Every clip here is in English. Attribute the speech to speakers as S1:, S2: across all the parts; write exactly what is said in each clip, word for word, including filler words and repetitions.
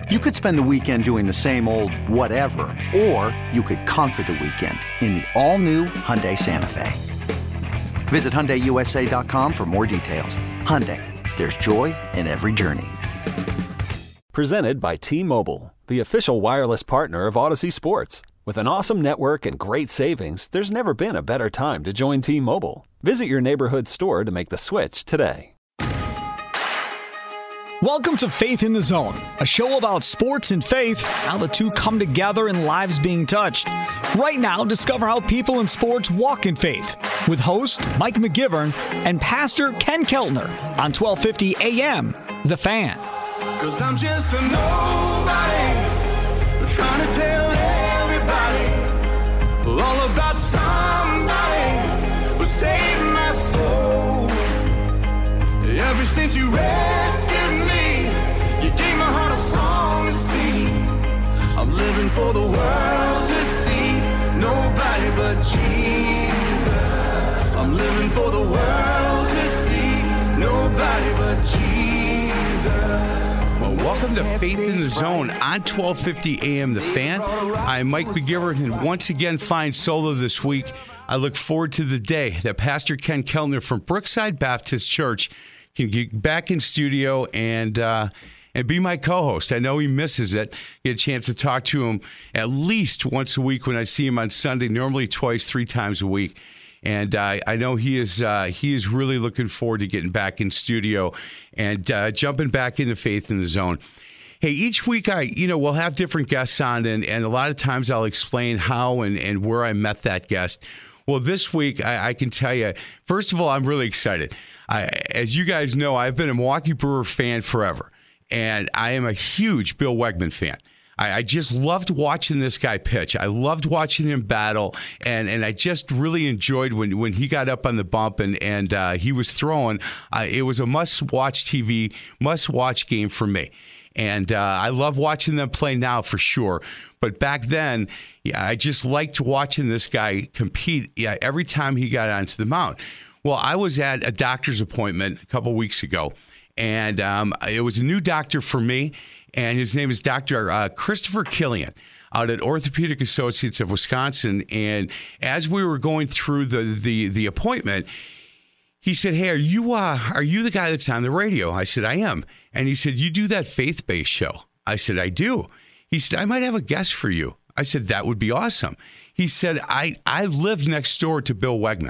S1: You could spend the weekend doing the same old whatever, or you could conquer the weekend in the all-new Hyundai Santa Fe. Visit Hyundai U S A dot com for more details. Hyundai, there's joy in every journey.
S2: Presented by T-Mobile, the official wireless partner of Odyssey Sports. With an awesome network and great savings, there's never been a better time to join T-Mobile. Visit your neighborhood store to make the switch today.
S3: Welcome to Faith in the Zone, a show about sports and faith, how the two come together and lives being touched. Right now, discover how people in sports walk in faith with host Mike McGivern and Pastor Ken Keltner on twelve fifty A M, The Fan.
S4: Cause I'm just a nobody, trying to tell everybody all about somebody who saved my soul. Ever since you rescued me, you gave my heart a song to sing. I'm living for the world to see, nobody but Jesus. I'm living for the world to see, nobody but Jesus.
S5: Well, welcome to Faith in the Zone on twelve fifty A M The Fan. I'm Mike McGivern, and once again, flying solo this week. I look forward to the day that Pastor Ken Keltner from Brookside Baptist Church can get back in studio and uh, and be my co-host. I know he misses it. Get a chance to talk to him at least once a week when I see him on Sunday, normally twice, three times a week. And uh, I know he is uh, he is really looking forward to getting back in studio and uh, jumping back into Faith in the Zone. Hey, each week I, you know, we'll have different guests on, and, and a lot of times I'll explain how and, and where I met that guest. Well, this week, I, I can tell you, first of all, I'm really excited. I, as you guys know, I've been a Milwaukee Brewer fan forever, and I am a huge Bill Wegman fan. I, I just loved watching this guy pitch. I loved watching him battle, and, and I just really enjoyed when, when he got up on the bump and, and uh, he was throwing. Uh, it was a must-watch T V, must-watch game for me. And uh, I love watching them play now for sure. But back then, yeah, I just liked watching this guy compete yeah, every time he got onto the mound. Well, I was at a doctor's appointment a couple weeks ago, and um, it was a new doctor for me, and his name is Doctor Uh, Christopher Killian out at Orthopedic Associates of Wisconsin. And as we were going through the the, the appointment, he said, "Hey, are you uh, are you the guy that's on the radio?" I said, "I am." And he said, "You do that faith-based show?" I said, "I do." He said, "I might have a guest for you." I said, "That would be awesome." He said, I, I live next door to Bill Wegman.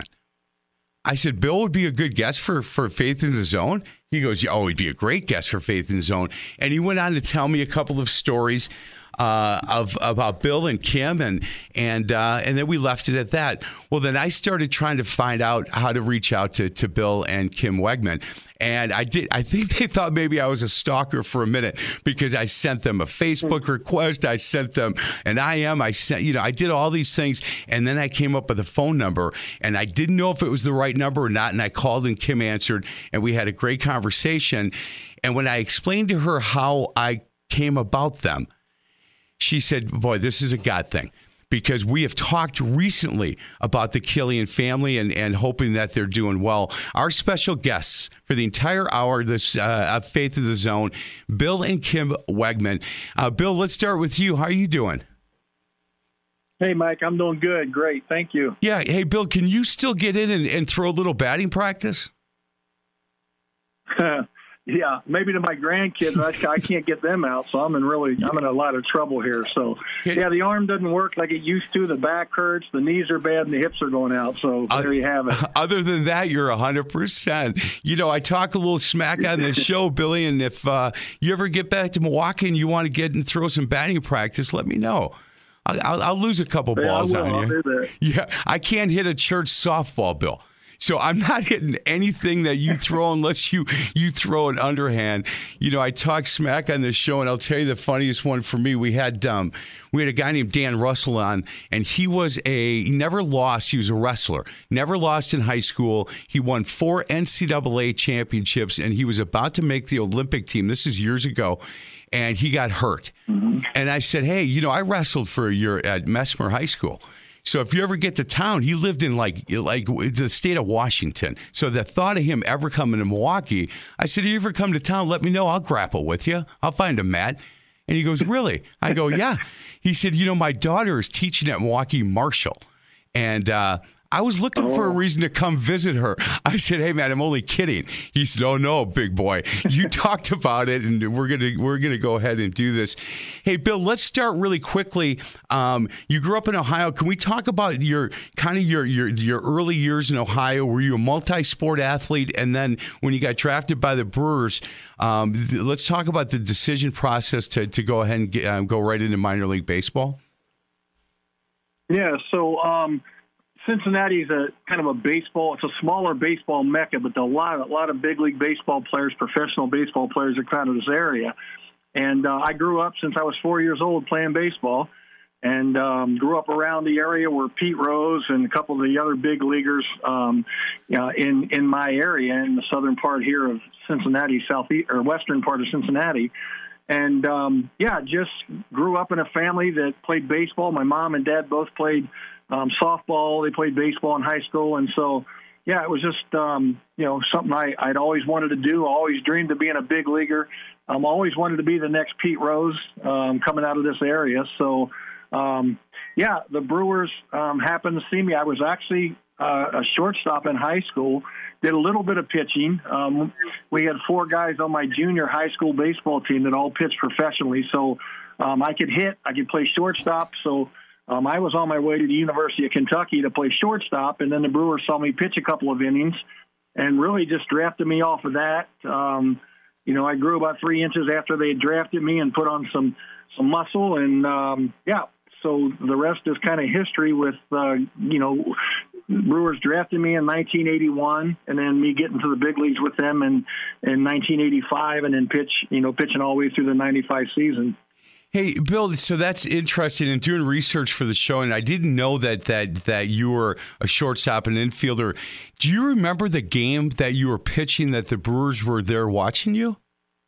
S5: I said, "Bill would be a good guest for, for Faith in the Zone?" He goes, "Yeah, oh, he'd be a great guest for Faith in the Zone." And he went on to tell me a couple of stories uh, of about Bill and Kim, and and uh, and then we left it at that. Well, then I started trying to find out how to reach out to, to Bill and Kim Wegman. And I did. I think they thought maybe I was a stalker for a minute because I sent them a Facebook request. I sent them an I M. I sent, you know, I did all these things, and then I came up with a phone number, and I didn't know if it was the right number or not. And I called, and Kim answered, and we had a great conversation. And when I explained to her how I came about them, she said, "Boy, this is a God thing." Because we have talked recently about the Killian family and, and hoping that they're doing well. Our special guests for the entire hour this uh, of Faith in the Zone, Bill and Kim Wegman. Uh, Bill, let's start with you. How are you doing?
S6: Hey, Mike, I'm doing good. Great. Thank you.
S5: Yeah. Hey, Bill, can you still get in and, and throw a little batting practice?
S6: Yeah, maybe to my grandkids. I, I can't get them out, so I'm in really I'm in a lot of trouble here. So, yeah, the arm doesn't work like it used to. The back hurts, the knees are bad, and the hips are going out. So there you have it.
S5: Other than that, you're one hundred percent. You know, I talk a little smack on this show, Billy, and if uh, you ever get back to Milwaukee and you want to get and throw some batting practice, let me know. I'll, I'll, I'll lose a couple
S6: yeah,
S5: balls
S6: I will.
S5: on you.
S6: I'll do that.
S5: Yeah, I can't hit a church softball, Bill. So I'm not hitting anything that you throw unless you, you throw an underhand. You know, I talk smack on this show, and I'll tell you the funniest one for me. We had um, we had a guy named Dan Russell on, and he was a he never lost. He was a wrestler, never lost in high school. He won four N C double A championships, and he was about to make the Olympic team. This is years ago. And he got hurt. Mm-hmm. And I said, hey, you know, I wrestled for a year at Mesmer High School. So if you ever get to town, he lived in like like the state of Washington. So the thought of him ever coming to Milwaukee, I said, if you ever come to town, let me know. I'll grapple with you. I'll find a mat. And he goes, really? I go, yeah. He said, you know, my daughter is teaching at Milwaukee Marshall. And uh, I was looking oh. for a reason to come visit her. I said, hey, man, I'm only kidding. He said, oh, no, big boy. You talked about it, and we're going to we're gonna go ahead and do this. Hey, Bill, let's start really quickly. Um, you grew up in Ohio. Can we talk about your kind of your, your, your early years in Ohio? Were you a multi-sport athlete? And then when you got drafted by the Brewers, um, th- let's talk about the decision process to, to go ahead and get, um, go right into minor league baseball.
S6: Yeah, so um, – Cincinnati is a kind of a baseball. It's a smaller baseball mecca, but a lot, a lot of big league baseball players, professional baseball players are kind of this area. And uh, I grew up since I was four years old playing baseball, and um, grew up around the area where Pete Rose and a couple of the other big leaguers um, uh, in in my area in the southern part here of Cincinnati, southeast or western part of Cincinnati. And um, yeah, just grew up in a family that played baseball. My mom and dad both played Um, softball. They played baseball in high school. And so, yeah, it was just, um, you know, something I, I'd always wanted to do. I always dreamed of being a big leaguer. I um, always wanted to be the next Pete Rose um, coming out of this area. So, um, yeah, the Brewers um, happened to see me. I was actually uh, a shortstop in high school, did a little bit of pitching. Um, we had four guys on my junior high school baseball team that all pitched professionally. So um, I could hit, I could play shortstop. So Um, I was on my way to the University of Kentucky to play shortstop, and then the Brewers saw me pitch a couple of innings and really just drafted me off of that. Um, you know, I grew about three inches after they had drafted me and put on some, some muscle. And, um, yeah, so the rest is kind of history with, uh, you know, Brewers drafted me in nineteen eighty-one, and then me getting to the big leagues with them in, in nineteen eighty-five, and then pitch, you know, pitching all the way through the ninety-five season.
S5: Hey, Bill, so that's interesting. In doing research for the show, and I didn't know that that that you were a shortstop and infielder. Do you remember the game that you were pitching that the Brewers were there watching you?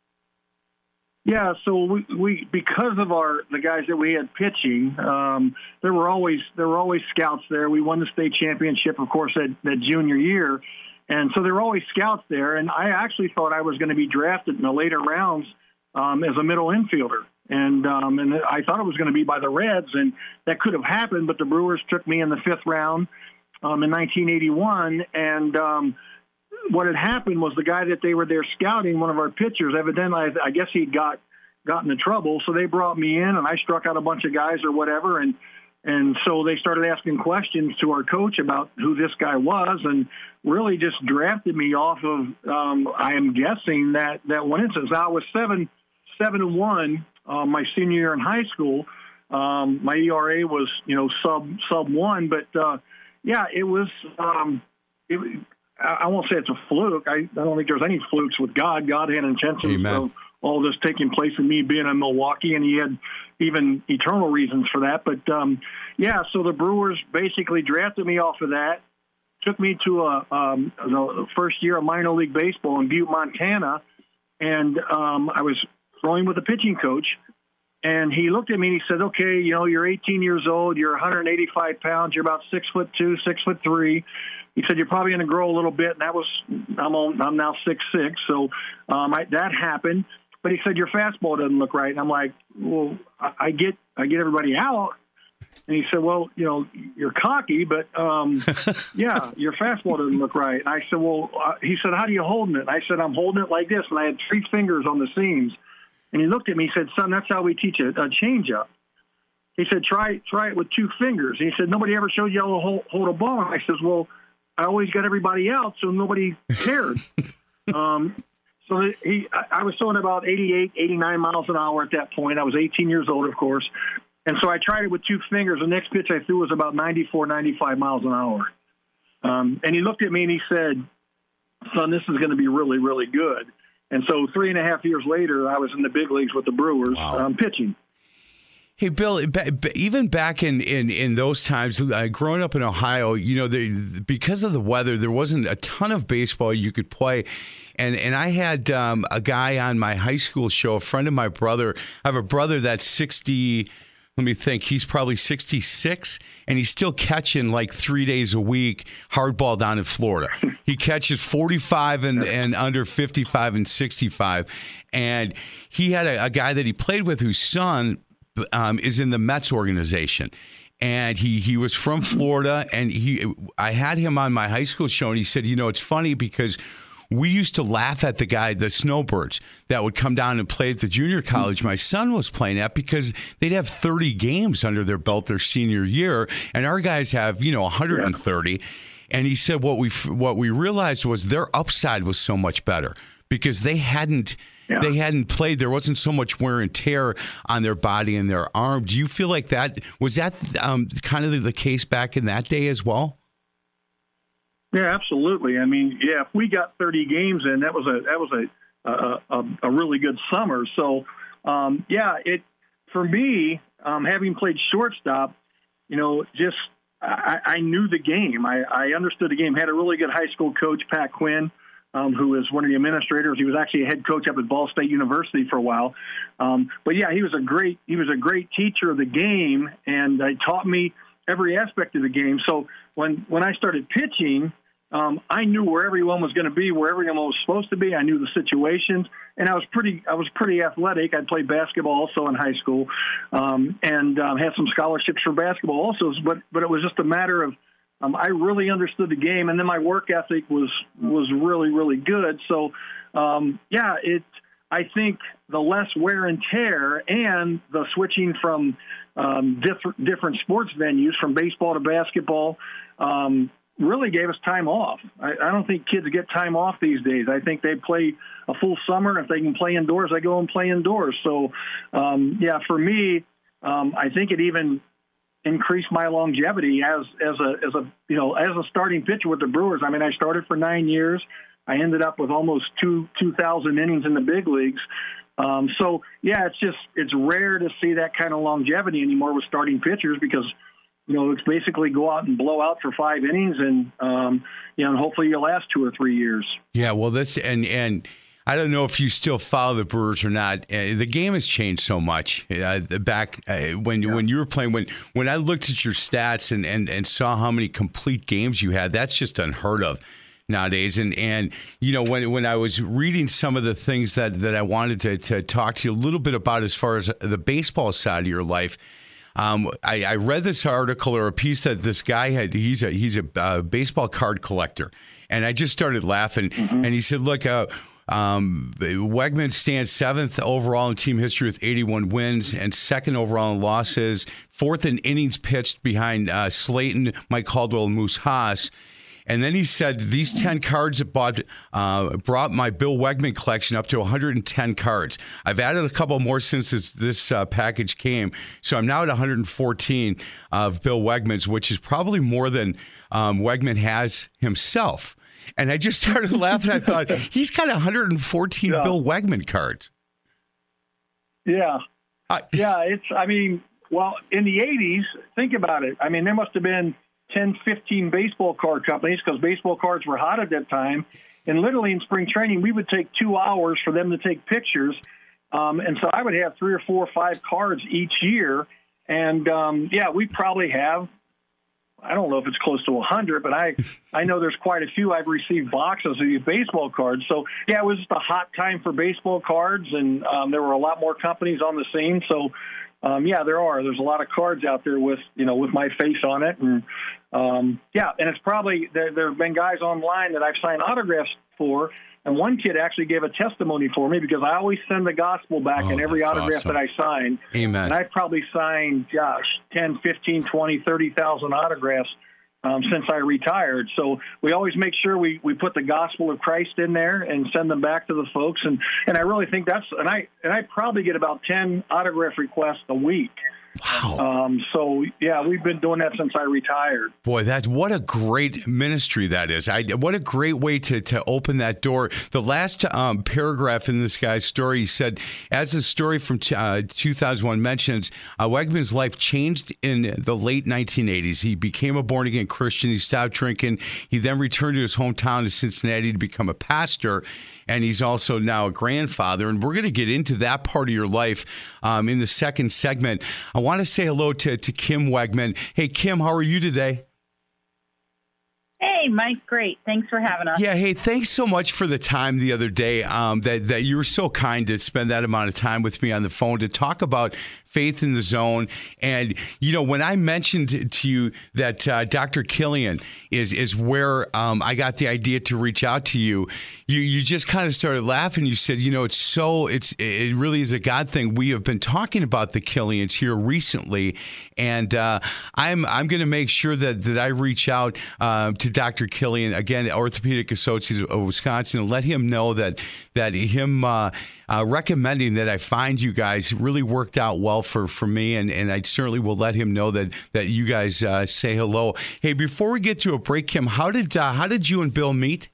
S6: Yeah, so we, we because of our the guys that we had pitching, um, there were always there were always scouts there. We won the state championship, of course, that, that junior year, and so there were always scouts there. And I actually thought I was going to be drafted in the later rounds um, as a middle infielder. And um, and I thought it was going to be by the Reds, and that could have happened, but the Brewers took me in the fifth round um, in nineteen eighty-one. And um, what had happened was the guy that they were there scouting, one of our pitchers, evidently, I, I guess he got got into trouble, so they brought me in, and I struck out a bunch of guys or whatever, and and so they started asking questions to our coach about who this guy was, and really just drafted me off of, um, I am guessing, that, that one instance. Now, I was seven, seven and one. Uh, my senior year in high school, um, my E R A was, you know, sub sub one, but uh, yeah, it was. Um, it, I won't say it's a fluke. I, I don't think there's any flukes with God. God had intentions of all this taking place in me being in Milwaukee, and He had even eternal reasons for that. But um, yeah, so the Brewers basically drafted me off of that, took me to a um, the first year of minor league baseball in Butte, Montana, and um, I was throwing with a pitching coach, and he looked at me and he said, okay, you know, you're eighteen years old, you're one hundred eighty-five pounds, you're about six foot two, six foot three. He said, you're probably going to grow a little bit. And that was, I'm on, I'm now six, six. So um, I, that happened, but he said, your fastball doesn't look right. And I'm like, well, I, I get, I get everybody out. And he said, well, you know, you're cocky, but um, yeah, your fastball doesn't look right. And I said, well, uh, he said, how do you holding it? And I said, I'm holding it like this. And I had three fingers on the seams. And he looked at me, he said, son, that's how we teach a, a change-up. He said, try try it with two fingers. And he said, nobody ever showed you how to hold, hold a ball. And I says, well, I always got everybody out, so nobody cared. um, so he, I, I was throwing about eighty-eight, eighty-nine miles an hour at that point. I was eighteen years old, of course. And so I tried it with two fingers. The next pitch I threw was about ninety-four, ninety-five miles an hour. Um, and he looked at me and he said, son, this is going to be really, really good. And so three and a half years later, I was in the big leagues with the Brewers wow. um, pitching.
S5: Hey, Bill, even back in, in, in those times, uh, growing up in Ohio, you know, they, because of the weather, there wasn't a ton of baseball you could play. And and I had um, a guy on my high school show, a friend of my brother. I have a brother that's sixty, let me think, he's probably sixty-six, and he's still catching like three days a week hardball down in Florida. He catches forty-five and, and under fifty-five and sixty-five. And he had a, a guy that he played with whose son um, is in the Mets organization. And he, he was from Florida, and he I had him on my high school show, and he said, you know, it's funny because we used to laugh at the guy, the Snowbirds, that would come down and play at the junior college my son was playing at because they'd have thirty games under their belt their senior year, and our guys have, you know, one hundred thirty. Yeah. And he said what we what we realized was their upside was so much better because they hadn't yeah. they hadn't played. There wasn't so much wear and tear on their body and their arm. Do you feel like that was that um, kind of the case back in that day as well?
S6: Yeah, absolutely. I mean, yeah, if we got thirty games in, that was a that was a a, a, a really good summer. So, um, yeah, it for me, um, having played shortstop, you know, just I, I knew the game. I, I understood the game. Had a really good high school coach, Pat Quinn, um, who was one of the administrators. He was actually a head coach up at Ball State University for a while. Um, but yeah, he was a great he was a great teacher of the game, and he taught me every aspect of the game. So when when I started pitching, um, I knew where everyone was going to be, where everyone was supposed to be. I knew the situations, and I was pretty I was pretty athletic. I played basketball also in high school, um, and um, had some scholarships for basketball also. But but it was just a matter of um, I really understood the game, and then my work ethic was was really really good. So um, yeah, it. I think the less wear and tear and the switching from um, different different sports venues, from baseball to basketball, um, really gave us time off. I, I don't think kids get time off these days. I think they play a full summer. If they can play indoors, they go and play indoors. So, um, yeah, for me, um, I think it even increased my longevity as as a as a you know as a starting pitcher with the Brewers. I mean, I started for nine years. I ended up with almost two two thousand innings in the big leagues. Um, so yeah, it's just it's rare to see that kind of longevity anymore with starting pitchers because you know it's basically go out and blow out for five innings and um, you know and hopefully you'll last two or three years. Yeah, well, that's and and. I don't know if you still follow the Brewers or not. Uh, the game has changed so much. Uh, back uh, when yeah. when you were playing, when when I looked at your stats and, and, and saw how many complete games you had, that's just unheard of nowadays. And and you know when when I was reading some of the things that, that I wanted to to talk to you a little bit about as far as the baseball side of your life. Um, I, I read this article or a piece that this guy had. He's a he's a uh, baseball card collector, and I just started laughing. Mm-hmm. And he said, "Look, uh, um, Wegman stands seventh overall in team history with eighty-one wins, and second overall in losses. Fourth in innings pitched behind uh, Slayton, Mike Caldwell, and Moose Haas." And then he said, these ten cards bought, uh, brought my Bill Wegman collection up to one hundred ten cards. I've added a couple more since this, this uh, package came. So I'm now at one hundred fourteen of Bill Wegman's, which is probably more than um, Wegman has himself. And I just started laughing. I thought, he's got one hundred fourteen yeah. Bill Wegman cards. Yeah. Uh, yeah, it's, I mean, well, in the eighties, think about it. I mean, there must have been ten, fifteen baseball card companies because baseball cards were hot at that time. And literally in spring training, we would take two hours for them to take pictures. Um, and so I would have three or four or five cards each year. And, um, yeah, we probably have, I don't know if it's close to one hundred, but I, I know there's quite a few. I've received boxes of these baseball cards. So, yeah, it was just a hot time for baseball cards, and um, there were a lot more companies on the scene. So, Um, yeah, there are. There's a lot of cards out there with, you know, with my face on it. And, um, yeah, and it's probably, there, there have been guys online that I've signed autographs for. And one kid actually gave a testimony for me because I always send the gospel back oh, in every autograph awesome. that I sign. Amen. And I've probably signed, gosh, ten, fifteen, twenty, thirty thousand autographs Um, since I retired. So we always make sure we, we put the gospel of Christ in there and send them back to the folks. And, and I really think that's, and I, and I probably get about ten autograph requests a week. Wow. Um, so, yeah, we've been doing that since I retired. Boy, that what a great ministry that is. I, what a great way to, to open that door. The last um, paragraph in this guy's story, he said, as the story from uh, two thousand one mentions, uh, Wegman's life changed in the late nineteen eighties. He became a born-again Christian. He stopped drinking. He then returned to his hometown of Cincinnati to become a pastor.
S5: and he's also now a grandfather. And we're going to get into that part of your life um, in the second segment. I want to say hello to, to Kim Wegman. Hey, Kim, how are you today?
S7: Hey, Mike, great. Thanks for having us.
S5: Yeah, hey, thanks so much for the time the other day um, that, that you were so kind to spend that amount of time with me on the phone to talk about Faith in the Zone. And, you know, when I mentioned to you that uh, Doctor Killian is is where um, I got the idea to reach out to you, you you just kind of started laughing. You said, you know, it's so, it's it really is a God thing. We have been talking about the Killians here recently, and uh, I'm I'm going to make sure that, that I reach out uh, to Doctor Killian, again, Orthopedic Associates of Wisconsin, and let him know that, that him uh, uh, recommending that I find you guys really worked out well for, for me, and, and I certainly will let him know that that you guys uh, say hello. Hey, before we get to a break, Kim, how did uh, how did you and Bill meet?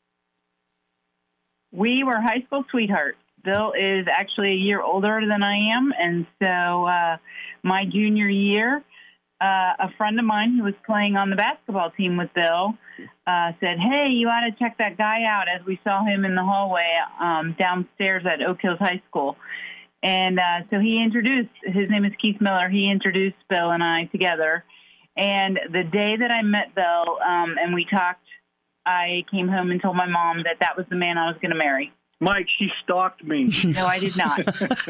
S7: We were high school sweethearts. Bill is actually a year older than I am, and so uh, my junior year, uh, a friend of mine who was playing on the basketball team with Bill uh, said, "Hey, you ought to check that guy out," as we saw him in the hallway um, downstairs at Oak Hills High School. And uh, so he introduced, his name is Keith Miller, he introduced Bill and I together. And the day that I met Bill um, and we talked, I came home and told my mom that that was the man I was going to marry.
S6: Mike, she stalked me.
S7: No, I did not.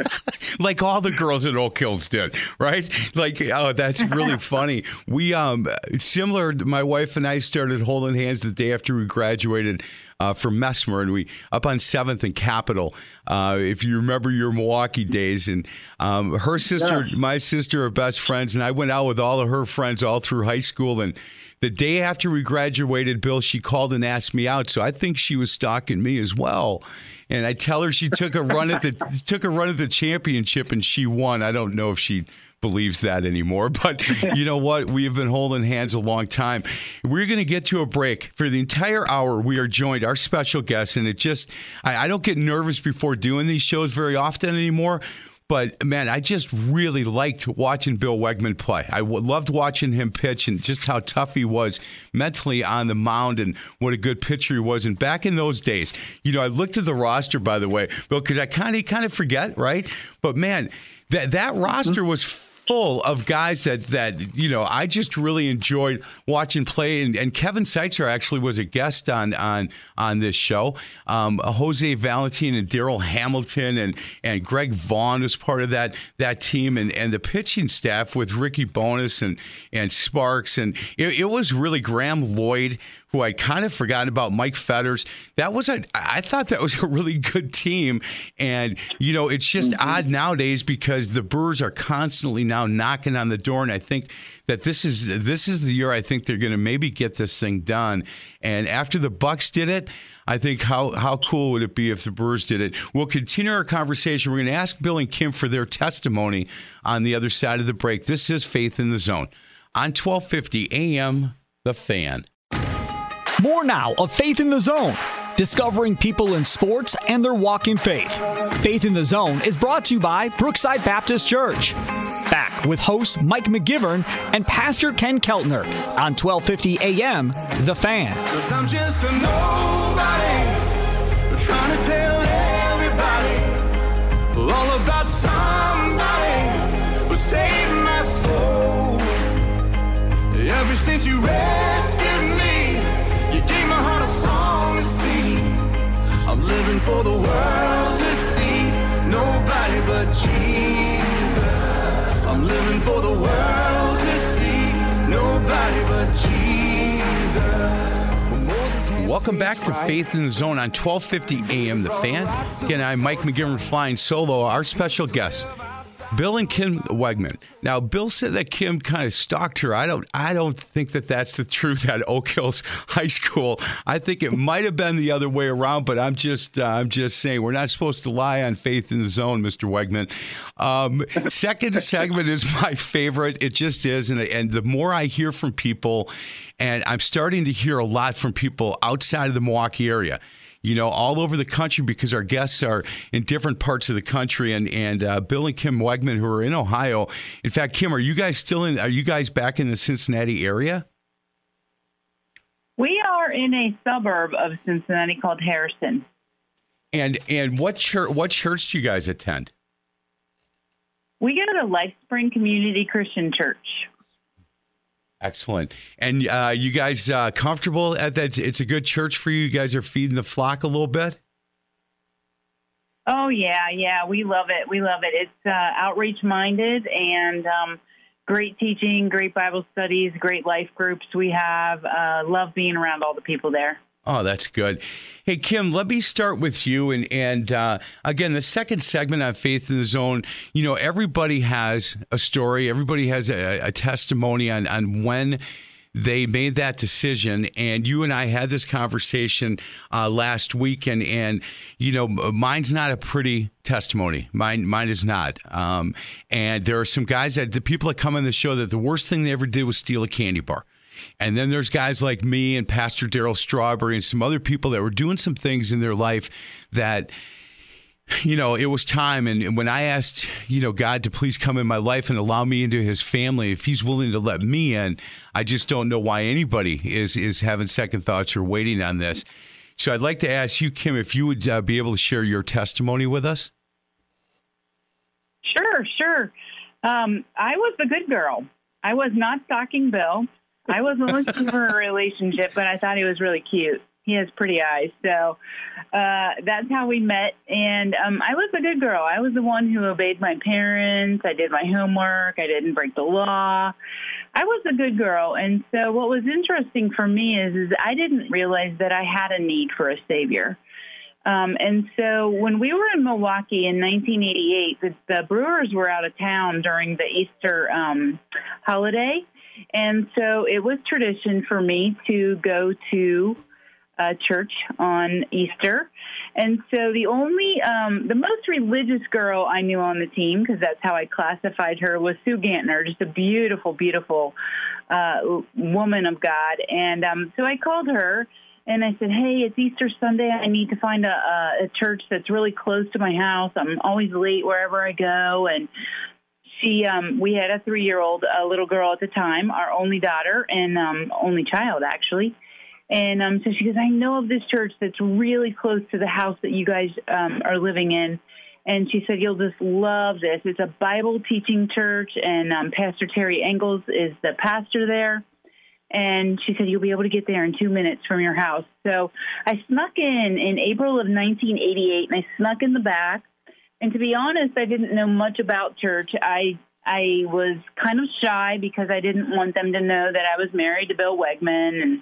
S5: Like all the girls at Oak Hills did, right? Like, oh, that's really funny. We, um, similar, my wife and I started holding hands the day after we graduated uh, from Messmer, and we, up on seventh and Capitol, uh, if you remember your Milwaukee days, and um, her sister, yeah. my sister are best friends, and I went out with all of her friends all through high school, and the day after we graduated, Bill, she called and asked me out, so I think she was stalking me as well. And I tell her she took a run at the took a run at the championship and she won. I don't know if she believes that anymore, but you know what? We have been holding hands a long time. We're going to get to a break. For the entire hour, we are joined, our special guest, and it just, I, I don't get nervous before doing these shows very often anymore. But, man, I just really liked watching Bill Wegman play. I w- loved watching him pitch and just how tough he was mentally on the mound and what a good pitcher he was. And back in those days, you know, I looked at the roster, by the way, Bill, because I kind of kind of forget, right? But, man, that that roster was full of guys that, that you know, I just really enjoyed watching play. And, and Kevin Seitzer actually was a guest on on on this show. Um, Jose Valentin and Daryl Hamilton and, and Greg Vaughn was part of that that team. And, and the pitching staff with Ricky Bonas and, and Sparks. And it, it was really Graham Lloyd, who I'd kind of forgotten about, Mike Fetters. That was a, I thought that was a really good team. And, you know, it's just mm-hmm. odd nowadays because the Brewers are constantly now knocking on the door. And I think that this is this is the year I think they're going to maybe get this thing done. And after the Bucks did it, I think how, how cool would it be if the Brewers did it? We'll continue our conversation. We're going to ask Bill and Kim for their testimony on the other side of the break. This is Faith in the Zone on twelve fifty A M The Fan.
S3: More now of Faith in the Zone, discovering people in sports and their walk in faith. Faith in the Zone is brought to you by Brookside Baptist Church. Back with host Mike McGivern and Pastor Ken Keltner on twelve fifty A M The Fan.
S4: 'Cause I'm just a nobody, trying to tell everybody all about somebody who saved my soul. Ever since you rescued me, you gave my heart a song to sing. I'm living for the world to see, nobody but Jesus. I'm living for the world to see, nobody but Jesus.
S5: Welcome back to Faith in the Zone on twelve fifty A M The Fan. Again, I'm Mike McGivern flying solo. Our special guest, Bill and Kim Wegman. Now, Bill said that Kim kind of stalked her. I don't I don't think that that's the truth at Oak Hills High School. I think it might have been the other way around, but I'm just uh, I'm just saying we're not supposed to lie on Faith in the Zone, Mister Wegman. Um, second segment is my favorite. It just is. And, and the more I hear from people, and I'm starting to hear a lot from people outside of the Milwaukee area, you know, all over the country, because our guests are in different parts of the country. And and uh, Bill and Kim Wegman, who are in Ohio. In fact, Kim, are you guys still in? Are you guys back in the Cincinnati area?
S7: We are in a suburb of Cincinnati called Harrison.
S5: And and what church what church do you guys attend?
S7: We go to Life Spring Community Christian Church.
S5: Excellent. And uh, you guys uh, comfortable at that? It's a good church for you. You guys are feeding the flock a little bit?
S7: Oh, yeah, yeah. We love it. We love it. It's uh, outreach-minded and um, great teaching, great Bible studies, great life groups we have. Uh, love being around all the people there.
S5: Oh, that's good. Hey, Kim, let me start with you. And, and uh, again, the second segment on Faith in the Zone, you know, everybody has a story. Everybody has a, a testimony on, on when they made that decision. And you and I had this conversation uh, last week. And, and, you know, mine's not a pretty testimony. Mine mine is not. Um, and there are some guys that the people that come on the show that the worst thing they ever did was steal a candy bar. And then there's guys like me and Pastor Daryl Strawberry and some other people that were doing some things in their life that, you know, it was time. And when I asked, you know, God to please come in my life and allow me into his family, if he's willing to let me in, I just don't know why anybody is, is having second thoughts or waiting on this. So I'd like to ask you, Kim, if you would uh, be able to share your testimony with us.
S7: Sure, sure. Um, I was the good girl. I was not stalking Bill. I wasn't looking for a relationship, but I thought he was really cute. He has pretty eyes. So uh, that's how we met. And um, I was a good girl. I was the one who obeyed my parents. I did my homework. I didn't break the law. I was a good girl. And so what was interesting for me is, is I didn't realize that I had a need for a savior. Um, and so when we were in Milwaukee in nineteen eighty-eight, the, the Brewers were out of town during the Easter um, holiday. And so it was tradition for me to go to uh, church on Easter. And so the only, um, the most religious girl I knew on the team, because that's how I classified her, was Sue Gantner, just a beautiful, beautiful uh, woman of God. And um, so I called her and I said, hey, it's Easter Sunday. I need to find a, a church that's really close to my house. I'm always late wherever I go. And She, um, we had a three-year-old, a little girl at the time, our only daughter and um, only child, actually. And um, so she goes, I know of this church that's really close to the house that you guys um, are living in. And she said, you'll just love this. It's a Bible teaching church, and um, Pastor Terry Engels is the pastor there. And she said, you'll be able to get there in two minutes from your house. So I snuck in in April of nineteen eighty-eight, and I snuck in the back. And to be honest, I didn't know much about church. I I was kind of shy because I didn't want them to know that I was married to Bill Wegman. And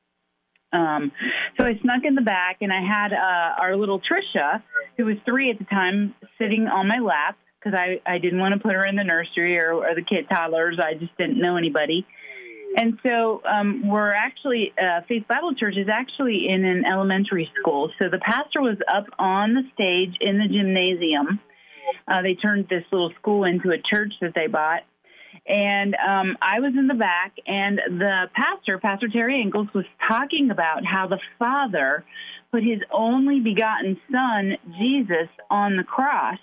S7: um, so I snuck in the back, and I had uh, our little Trisha, who was three at the time, sitting on my lap because I, I didn't want to put her in the nursery or, or the kid toddlers. I just didn't know anybody. And so um, we're actually, uh, Faith Bible Church is actually in an elementary school. So the pastor was up on the stage in the gymnasium. Uh, they turned this little school into a church that they bought. And um, I was in the back, and the pastor, Pastor Terry Engels, was talking about how the Father put his only begotten Son, Jesus, on the cross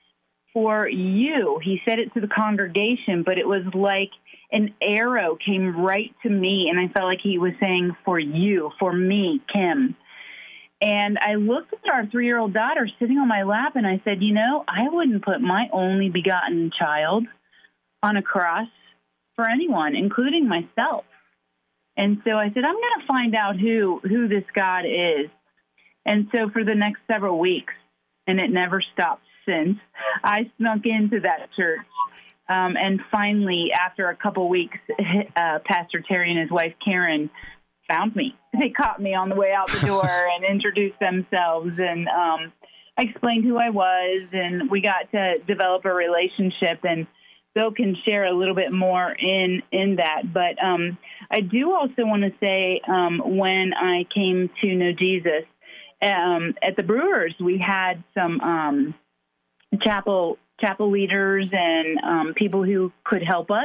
S7: for you. He said it to the congregation, but it was like an arrow came right to me, and I felt like he was saying, for you, for me, Kim. And I looked at our three-year-old daughter sitting on my lap, and I said, you know, I wouldn't put my only begotten child on a cross for anyone, including myself. And so I said, I'm going to find out who, who this God is. And so for the next several weeks, and it never stopped since, I snuck into that church. Um, and finally, after a couple weeks, uh, Pastor Terry and his wife, Karen, found me. They caught me on the way out the door and introduced themselves. And um, I explained who I was, and we got to develop a relationship. And Bill can share a little bit more in, in that. But um, I do also want to say um, when I came to know Jesus, um, at the Brewers, we had some um, chapel chapel leaders and um, people who could help us.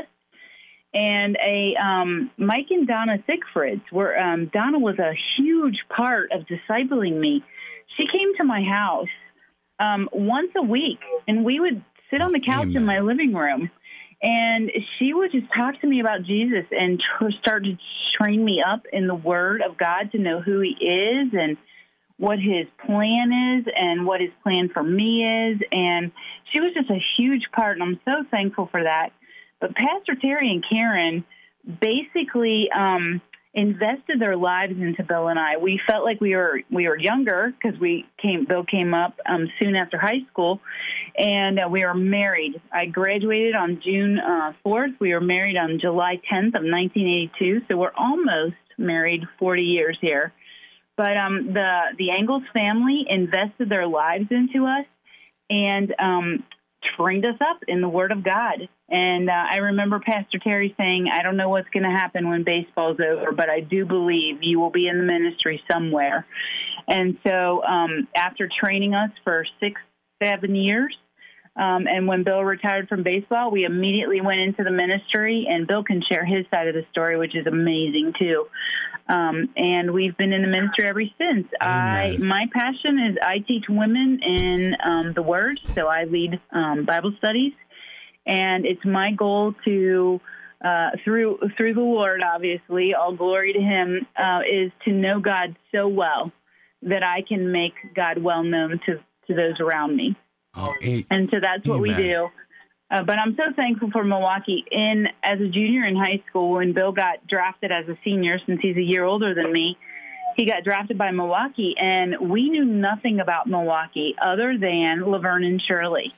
S7: And a um, Mike and Donna Siegfrieds, were, um, Donna was a huge part of discipling me. She came to my house um, once a week, and we would sit on the couch Amen. in my living room. And she would just talk to me about Jesus and tr- start to train me up in the Word of God to know who He is. And what his plan is and what his plan for me is. And she was just a huge part, and I'm so thankful for that. But Pastor Terry and Karen basically um, invested their lives into Bill and I. We felt like we were we were younger because we came. Bill came up um, soon after high school, and uh, we were married. I graduated on June uh, fourth. We were married on July tenth of nineteen eighty-two. So we're almost married forty years here. But um, the the Angles family invested their lives into us and um, trained us up in the Word of God. And uh, I remember Pastor Terry saying, I don't know what's going to happen when baseball's over, but I do believe you will be in the ministry somewhere. And so um, after training us for six, seven years, um, and when Bill retired from baseball, we immediately went into the ministry, and Bill can share his side of the story, which is amazing too. Um, and we've been in the ministry ever since. I, my passion is I teach women in um, the Word, so I lead um, Bible studies. And it's my goal to, uh, through through the Lord, obviously, all glory to Him, uh, is to know God so well that I can make God well known to, to those around me.
S5: Oh, a-
S7: and so that's what
S5: amen.
S7: we do. Uh, but I'm so thankful for Milwaukee. In as a junior in high school, when Bill got drafted as a senior, since he's a year older than me, he got drafted by Milwaukee, and we knew nothing about Milwaukee other than Laverne and Shirley.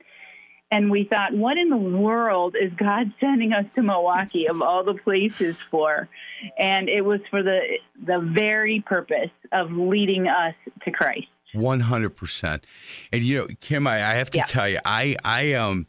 S7: And we thought, what in the world is God sending us to Milwaukee of all the places for? And it was for the the very purpose of leading us to Christ.
S5: one hundred percent. And, you know, Kim, I, I have to
S7: yeah.
S5: tell you, I, I, um,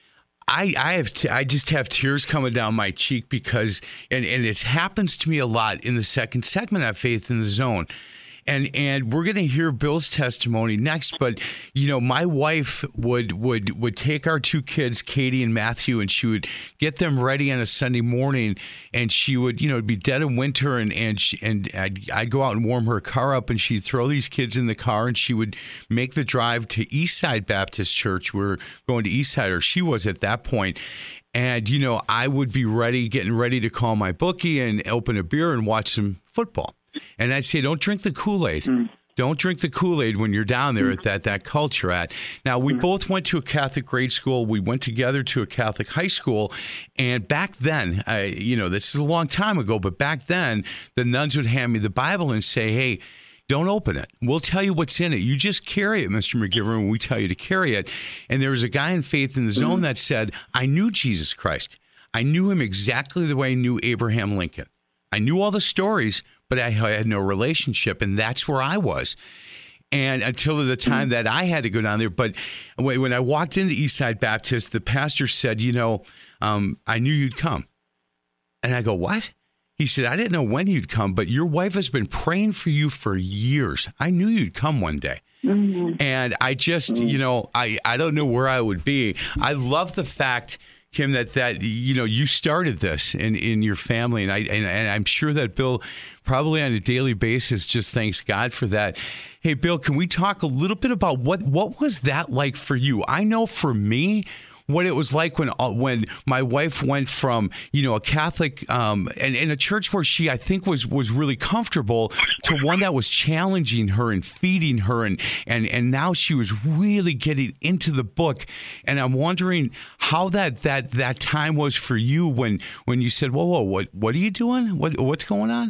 S5: I, I have, t- I just have tears coming down my cheek because, and, and it happens to me a lot in the second segment of Faith in the Zone. And and we're going to hear Bill's testimony next, but you know, my wife would would would take our two kids, Katie and Matthew, and she would get them ready on a Sunday morning, and she would, you know, it'd be dead of winter, and and she, and I'd, I'd go out and warm her car up, and she'd throw these kids in the car, and she would make the drive to Eastside Baptist Church. We're going to Eastside, or she was at that point. And, you know, I would be ready, getting ready to call my bookie and open a beer and watch some football. And I'd say, don't drink the Kool-Aid. Mm. Don't drink the Kool-Aid when you're down there mm. at that, that culture at. Now, we mm. both went to a Catholic grade school. We went together to a Catholic high school. And back then, uh, you know, this is a long time ago, but back then, the nuns would hand me the Bible and say, hey, don't open it. We'll tell you what's in it. You just carry it, Mister McGivern, when we tell you to carry it. And there was a guy in Faith in the Zone that said, I knew Jesus Christ. I knew him exactly the way I knew Abraham Lincoln. I knew all the stories, but I had no relationship, and that's where I was. And until the time that I had to go down there. But when I walked into Eastside Baptist, the pastor said, you know, um, I knew you'd come. And I go, what? He said, I didn't know when you'd come, but your wife has been praying for you for years. I knew you'd come one day. Mm-hmm. And I just, mm-hmm. you know, I, I don't know where I would be. I love the fact, Kim, that, that you know, you started this in, in your family, and I and, and I'm sure that Bill probably on a daily basis just thanks God for that. Hey, Bill, can we talk a little bit about what what was that like for you? I know for me, what it was like when when my wife went from, you know, a Catholic um, and, and a church where she, I think, was was really comfortable to one that was challenging her and feeding her. And, and, and now she was really getting into the book. And I'm wondering how that that, that time was for you when, when you said, whoa, whoa, what, what are you doing? What What's going on?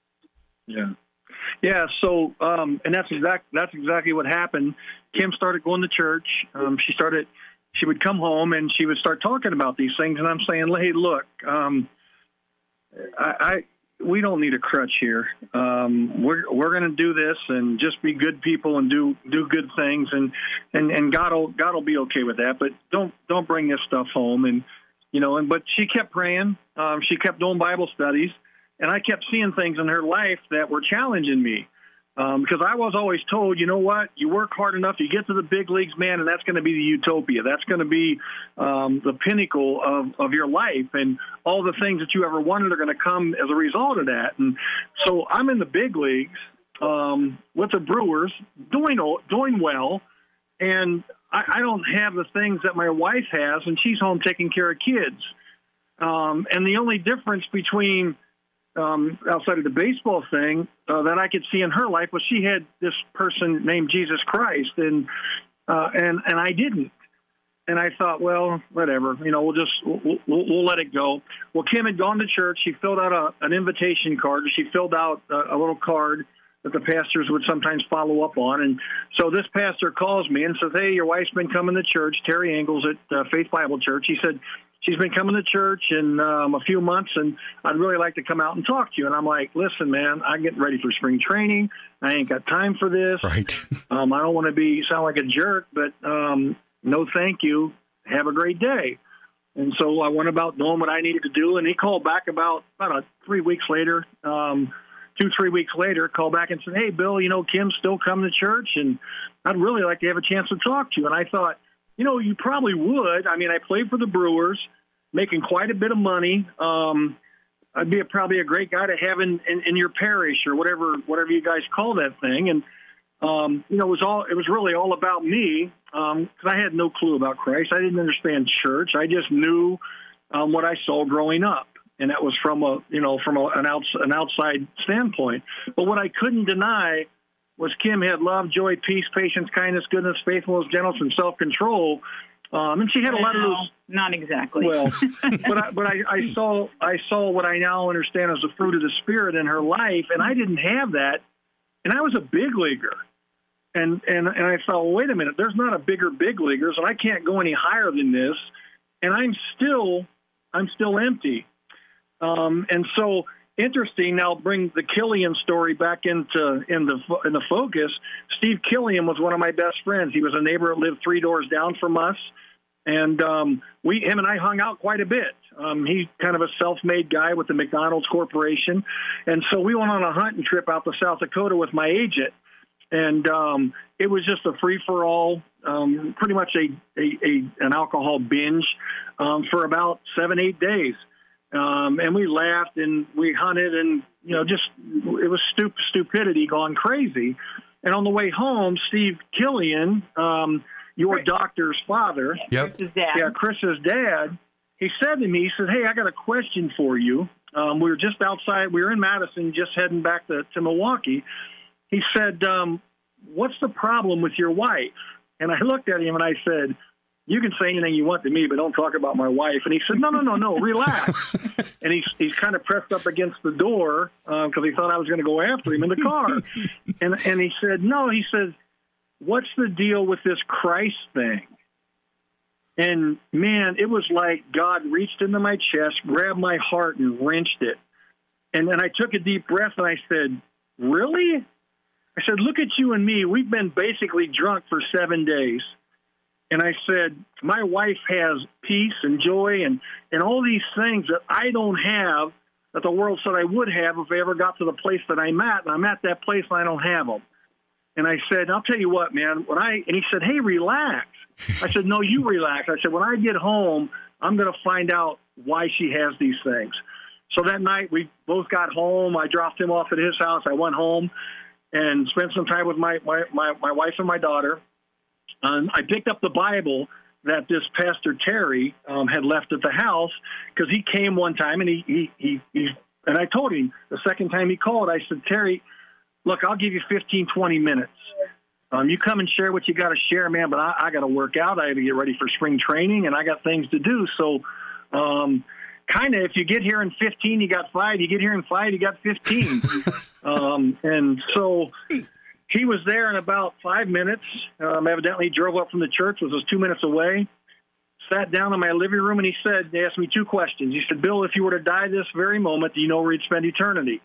S6: Yeah. Yeah. So, um, and that's exact, that's exactly what happened. Kim started going to church. Um, she started... She would come home and she would start talking about these things, and I'm saying, "Hey, look, um, I, I we don't need a crutch here. Um, we're we're going to do this and just be good people and do do good things, and and and God will God will be okay with that. But don't don't bring this stuff home." And you know, and but she kept praying. Um, she kept doing Bible studies, and I kept seeing things in her life that were challenging me. Um, because I was always told, you know what, you work hard enough, you get to the big leagues, man, and that's going to be the utopia. That's going to be um, the pinnacle of, of your life, and all the things that you ever wanted are going to come as a result of that. And so I'm in the big leagues um, with the Brewers, doing doing well, and I, I don't have the things that my wife has, and she's home taking care of kids. Um, and the only difference between um, outside of the baseball thing, uh, that I could see in her life was she had this person named Jesus Christ, and uh, and and I didn't. And I thought, well, whatever, you know, we'll just we'll, we'll, we'll let it go. Well, Kim had gone to church. She filled out a, an invitation card. She filled out a, a little card that the pastors would sometimes follow up on. And so this pastor calls me and says, hey, your wife's been coming to church, Terry Engels at uh, Faith Bible Church. He said, she's been coming to church in um, a few months, and I'd really like to come out and talk to you. And I'm like, listen, man, I'm getting ready for spring training. I ain't got time for this.
S5: Right.
S6: um, I don't want to be sound like a jerk, but um, no thank you. Have a great day. And so I went about doing what I needed to do, and he called back about, about a, three weeks later, um, two, three weeks later, called back and said, hey, Bill, you know, Kim's still coming to church, and I'd really like to have a chance to talk to you. And I thought, you know, you probably would. I mean, I played for the Brewers, making quite a bit of money. Um, I'd be a, probably a great guy to have in, in, in your parish or whatever whatever you guys call that thing. And, um, you know, it was all it was really all about me because um, I had no clue about Christ. I didn't understand church. I just knew um, what I saw growing up, and that was from a you know from a, an, outs, an outside standpoint. But what I couldn't deny was Kim had love, joy, peace, patience, kindness, goodness, faithfulness, gentleness, and self-control. Um, and she had a lot of those.
S7: Not exactly.
S6: Well, but I, but I, I saw I saw what I now understand as the fruit of the Spirit in her life, and I didn't have that, and I was a big leaguer, and and and I thought, well, wait a minute, there's not a bigger big leaguers, and I can't go any higher than this, and I'm still I'm still empty, um, and so. Interesting. Now, bring the Killian story back into in the in the focus. Steve Killian was one of my best friends. He was a neighbor that lived three doors down from us, and um, we him and I hung out quite a bit. Um, he's kind of a self-made guy with the McDonald's Corporation, and so we went on a hunting trip out to South Dakota with my agent, and um, it was just a free-for-all, um, pretty much a, a, a an alcohol binge um, for about seven eight days. Um, and we laughed and we hunted and, you know, just it was stup- stupidity gone crazy. And on the way home, Steve Killian, um, your Chris. doctor's father,
S5: yep.
S7: Chris's dad.
S6: yeah, Chris's dad, he said to me, he said, hey, I got a question for you. Um, we were just outside. We were in Madison, just heading back to, to Milwaukee. He said, um, what's the problem with your wife? And I looked at him and I said, you can say anything you want to me, but don't talk about my wife. And he said, no, no, no, no, relax. And he's he's kind of pressed up against the door because um, he thought I was going to go after him in the car. and and he said, no, he says, what's the deal with this Christ thing? And, man, it was like God reached into my chest, grabbed my heart, and wrenched it. And then I took a deep breath, and I said, really? I said, look at you and me. We've been basically drunk for seven days. And I said, my wife has peace and joy and, and all these things that I don't have that the world said I would have if I ever got to the place that I'm at. And I'm at that place and I don't have them. And I said, I'll tell you what, man. When I and he said, hey, relax. I said, no, you relax. I said, when I get home, I'm going to find out why she has these things. So that night we both got home. I dropped him off at his house. I went home and spent some time with my, my, my, my wife and my daughter. Um, I picked up the Bible that this Pastor Terry um, had left at the house because he came one time and he, he, he, he, and I told him the second time he called, I said, Terry, look, I'll give you fifteen, twenty minutes. Um, you come and share what you got to share, man, but I, I got to work out. I got to get ready for spring training and I got things to do. So um, kind of if you get here in fifteen, you got five. You get here in five, you got fifteen. um, and so he was there in about five minutes. Um, evidently, he drove up from the church, was just two minutes away, sat down in my living room, and he said, he asked me two questions. He said, Bill, if you were to die this very moment, do you know where you'd spend eternity?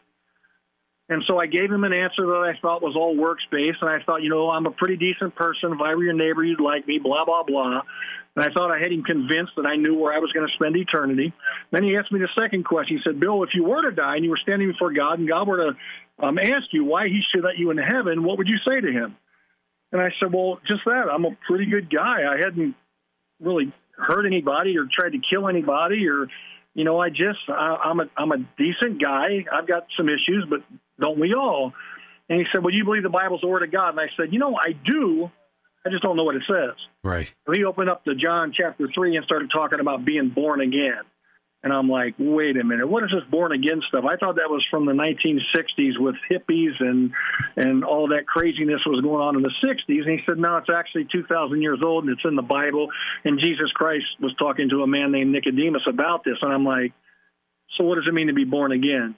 S6: And so I gave him an answer that I thought was all works-based, and I thought, you know, I'm a pretty decent person. If I were your neighbor, you'd like me, blah, blah, blah. And I thought I had him convinced that I knew where I was going to spend eternity. Then he asked me the second question. He said, Bill, if you were to die and you were standing before God and God were to um, ask you why he should let you into heaven, what would you say to him? And I said, well, just that. I'm a pretty good guy. I hadn't really hurt anybody or tried to kill anybody or, you know, I just, I, I'm a I'm a decent guy. I've got some issues, but don't we all? And he said, well, you believe the Bible's the Word of God? And I said, you know, I do. I just don't know what it says.
S5: Right.
S6: So he opened up to John chapter three and started talking about being born again. And I'm like, wait a minute, what is this born again stuff? I thought that was from the nineteen sixties with hippies and and all that craziness was going on in the sixties. And he said, no, it's actually two thousand years old, and it's in the Bible. And Jesus Christ was talking to a man named Nicodemus about this. And I'm like, so what does it mean to be born again?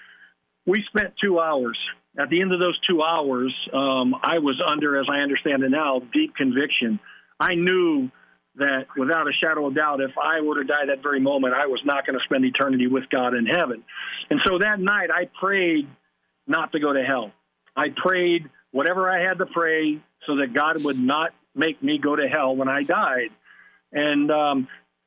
S6: We spent two hours. At the end of those two hours, um, I was under, as I understand it now, deep conviction. I knew that without a shadow of doubt, if I were to die that very moment, I was not going to spend eternity with God in heaven. And so that night I prayed not to go to hell. I prayed whatever I had to pray so that God would not make me go to hell when I died. And um,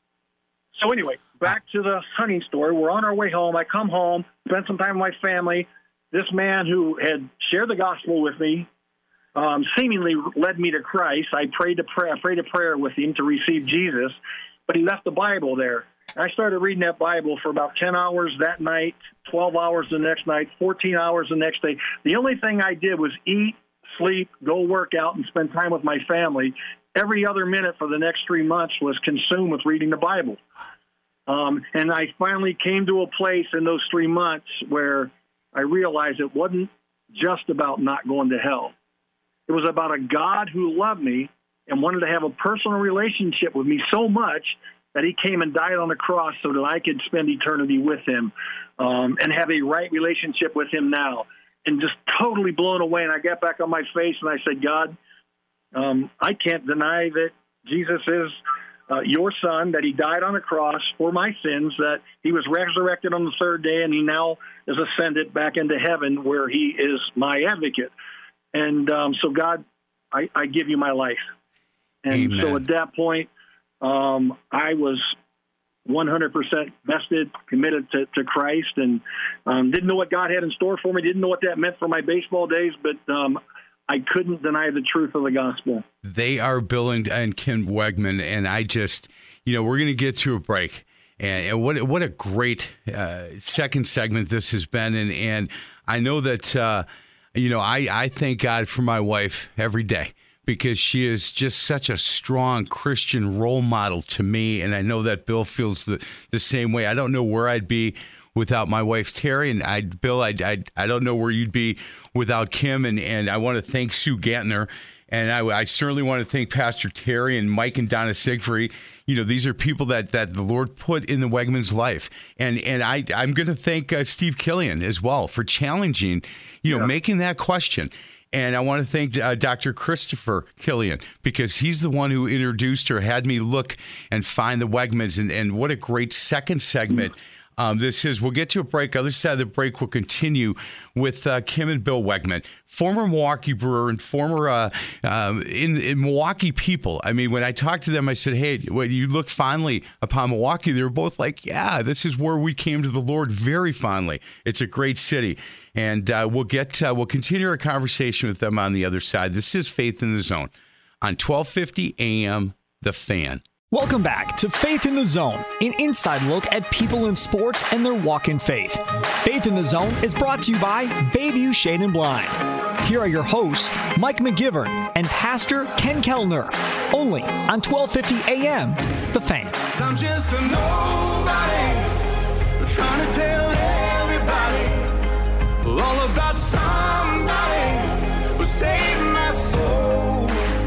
S6: so anyway, back to the hunting story. We're on our way home. I come home, spend some time with my family. This man who had shared the gospel with me, Um, seemingly led me to Christ. I prayed a prayer, I prayed a prayer with him to receive Jesus, but he left the Bible there. I started reading that Bible for about ten hours that night, twelve hours the next night, fourteen hours the next day. The only thing I did was eat, sleep, go work out, and spend time with my family. Every other minute for the next three months was consumed with reading the Bible. Um, and I finally came to a place in those three months where I realized it wasn't just about not going to hell. It was about a God who loved me and wanted to have a personal relationship with me so much that he came and died on the cross so that I could spend eternity with him um, and have a right relationship with him now. And just totally blown away. And I got back on my face and I said, God, um, I can't deny that Jesus is uh, your son, that he died on the cross for my sins, that he was resurrected on the third day, and he now is ascended back into heaven where he is my advocate. And um, so, God, I, I give you my life. And Amen. So at that point, um, I was one hundred percent vested, committed to, to Christ, and um, didn't know what God had in store for me, didn't know what that meant for my baseball days, but um, I couldn't deny the truth of the gospel.
S5: They are Bill and, and Kim Wegman, and I just, you know, we're going to get through a break. And, and what what a great uh, second segment this has been. And, and I know that, uh, you know, I, I thank God for my wife every day, because she is just such a strong Christian role model to me. And I know that Bill feels the, the same way. I don't know where I'd be without my wife, Terry. And I, Bill, I, I, I don't know where you'd be without Kim. And, and I want to thank Sue Gantner. And I, I certainly want to thank Pastor Terry and Mike and Donna Siegfried. You know, these are people that, that the Lord put in the Wegmans' life. And and I, I'm going to thank uh, Steve Killian as well for challenging, you know, yeah. making that question. And I want to thank uh, Doctor Christopher Killian, because he's the one who introduced her, had me look and find the Wegmans. And, and what a great second segment um, this is. We'll get to a break. Other side of the break, we'll continue with uh, Kim and Bill Wegman, former Milwaukee Brewer and former uh, uh, in, in Milwaukee people. I mean, when I talked to them, I said, hey, when you look fondly upon Milwaukee, they were both like, yeah, this is where we came to the Lord very fondly. It's a great city. And uh, we'll get uh, we'll continue our conversation with them on the other side. This is Faith in the Zone on twelve fifty A M The Fan.
S3: Welcome back to Faith in the Zone, an inside look at people in sports and their walk in faith. Faith in the Zone is brought to you by Bayview Shade and Blind. Here are your hosts, Mike McGivern and Pastor Ken Kellner, only on twelve fifty A M The Fan.
S4: I'm just a nobody, trying to tell everybody all about somebody who saved my soul.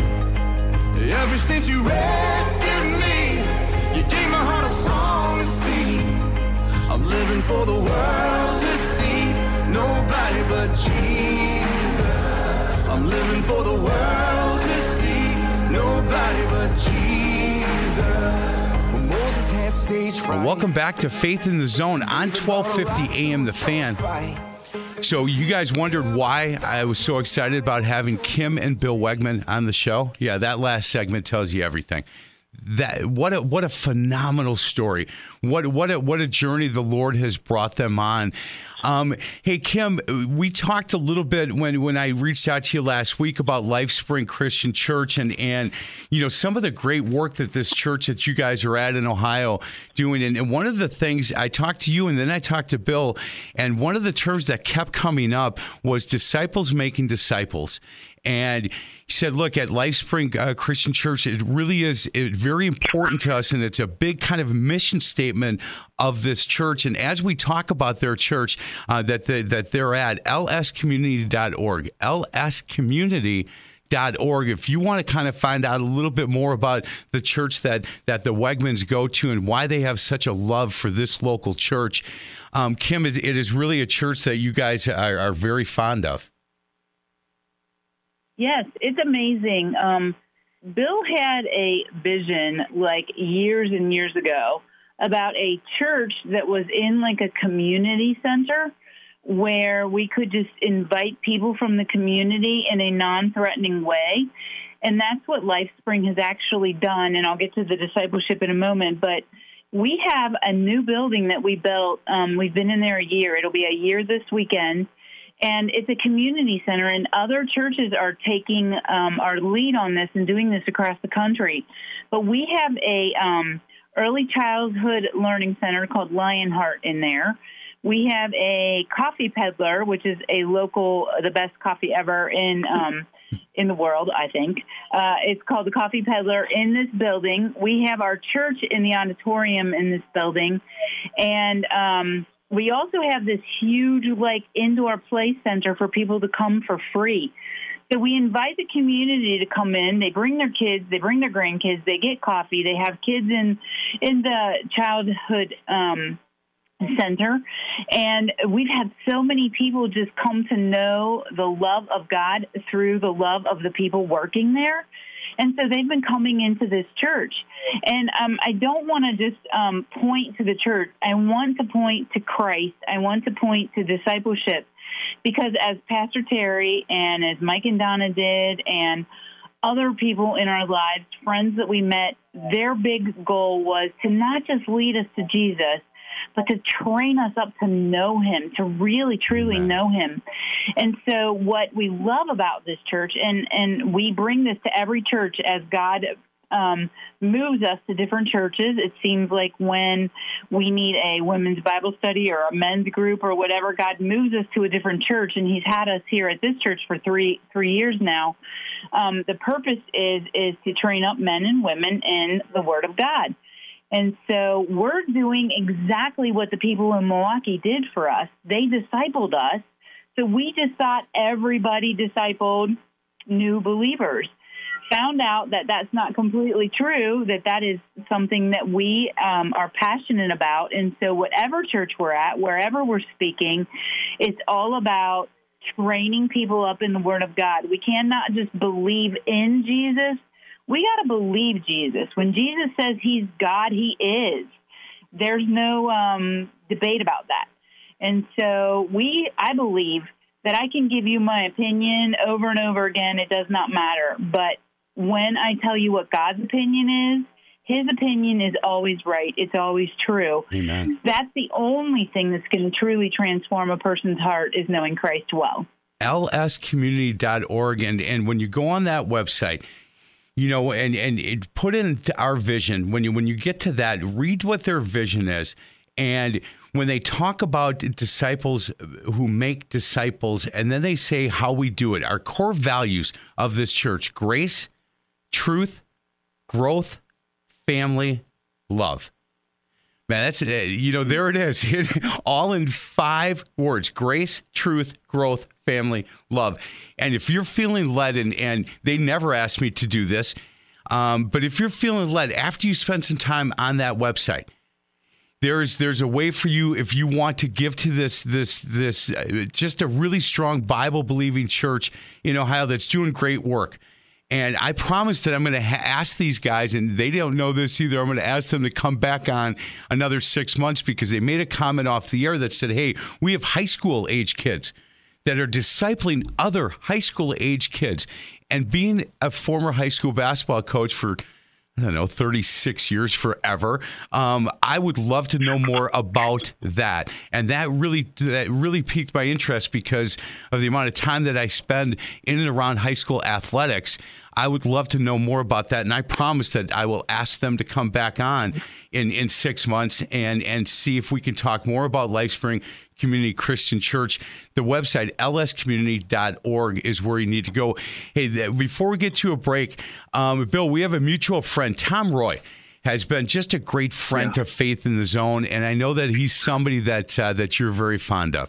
S4: Ever since you rescued me, you gave my heart a song to sing. I'm living for the world to see, nobody but Jesus. I'm living for the world to see, nobody but Jesus. When Moses had stage fright.
S5: Welcome back to Faith in the Zone on twelve fifty A M The Fan. So you guys wondered why I was so excited about having Kim and Bill Wegman on the show? Yeah, that last segment tells you everything. That what a what a phenomenal story. What what a, what a journey the Lord has brought them on. Um, hey, Kim, we talked a little bit when, when I reached out to you last week about LifeSpring Christian Church and, and, you know, some of the great work that this church that you guys are at in Ohio doing. And, and one of the things I talked to you and then I talked to Bill, and one of the terms that kept coming up was disciples making disciples. And he said, look, at LifeSpring uh, Christian Church, it really is it, very important to us, and it's a big kind of mission statement of this church. And as we talk about their church uh, that, they, that they're at, L S community dot org, L S community dot org. If you want to kind of find out a little bit more about the church that, that the Wegmans go to and why they have such a love for this local church, um, Kim, it, it is really a church that you guys are, are very fond of.
S7: Yes, it's amazing. Um, Bill had a vision like years and years ago about a church that was in like a community center where we could just invite people from the community in a non-threatening way. And that's what LifeSpring has actually done. And I'll get to the discipleship in a moment. But we have a new building that we built. Um, we've been in there a year. It'll be a year this weekend. And it's a community center, and other churches are taking um, our lead on this and doing this across the country. But we have a um, early childhood learning center called Lionheart in there. We have a coffee peddler, which is a local, the best coffee ever in um, in the world, I think. Uh, it's called the Coffee Peddler in this building. We have our church in the auditorium in this building, and um, we also have this huge, like, indoor play center for people to come for free. So we invite the community to come in. They bring their kids. They bring their grandkids. They get coffee. They have kids in in the childhood um, center. And we've had so many people just come to know the love of God through the love of the people working there. And so they've been coming into this church. And um, I don't want to just um, point to the church. I want to point to Christ. I want to point to discipleship. Because as Pastor Terry and as Mike and Donna did and other people in our lives, friends that we met, their big goal was to not just lead us to Jesus, but to train us up to know him, to really, truly Amen. know him. And so what we love about this church, and, and we bring this to every church as God um, moves us to different churches. It seems like when we need a women's Bible study or a men's group or whatever, God moves us to a different church, and he's had us here at this church for three three years now. Um, the purpose is is to train up men and women in the Word of God. And so we're doing exactly what the people in Milwaukee did for us. They discipled us. So we just thought everybody discipled new believers. Found out that that's not completely true, that that is something that we um, are passionate about. And so whatever church we're at, wherever we're speaking, it's all about training people up in the Word of God. We cannot just believe in Jesus. We got to believe Jesus. When Jesus says he's God, he is. There's no um, debate about that. And so we, I believe that I can give you my opinion over and over again. It does not matter. But when I tell you what God's opinion is, his opinion is always right. It's always true.
S5: Amen.
S7: That's the only thing that's going to truly transform a person's heart is knowing Christ well.
S5: L S community dot org. And, and when you go on that website, you know, and, and it put in our vision. When you when you get to that, read what their vision is. And when they talk about disciples who make disciples, and then they say how we do it, our core values of this church: grace, truth, growth, family, love. Man, that's, you know, there it is. All in five words: grace, truth, growth, family, love. And if you're feeling led, and, and they never asked me to do this, um, but if you're feeling led after you spend some time on that website, there's there's a way for you, if you want to give to this this this uh, just a really strong Bible believing church in Ohio that's doing great work. And I promise that I'm going to ha- ask these guys, and they don't know this either, I'm going to ask them to come back on another six months because they made a comment off the air that said, hey, we have high school age kids that are discipling other high school age kids. And being a former high school basketball coach for, I don't know, thirty-six years, forever, um, I would love to know more about that. And that really that really piqued my interest because of the amount of time that I spend in and around high school athletics. I would love to know more about that. And I promise that I will ask them to come back on in, in six months and, and see if we can talk more about LifeSpring Community Christian Church. The website, L S community dot org, is where you need to go. Hey, th- before we get to a break, um, Bill, we have a mutual friend, Tom Roy, has been just a great friend yeah. to Faith in the Zone, and I know that he's somebody that uh, that you're very fond of.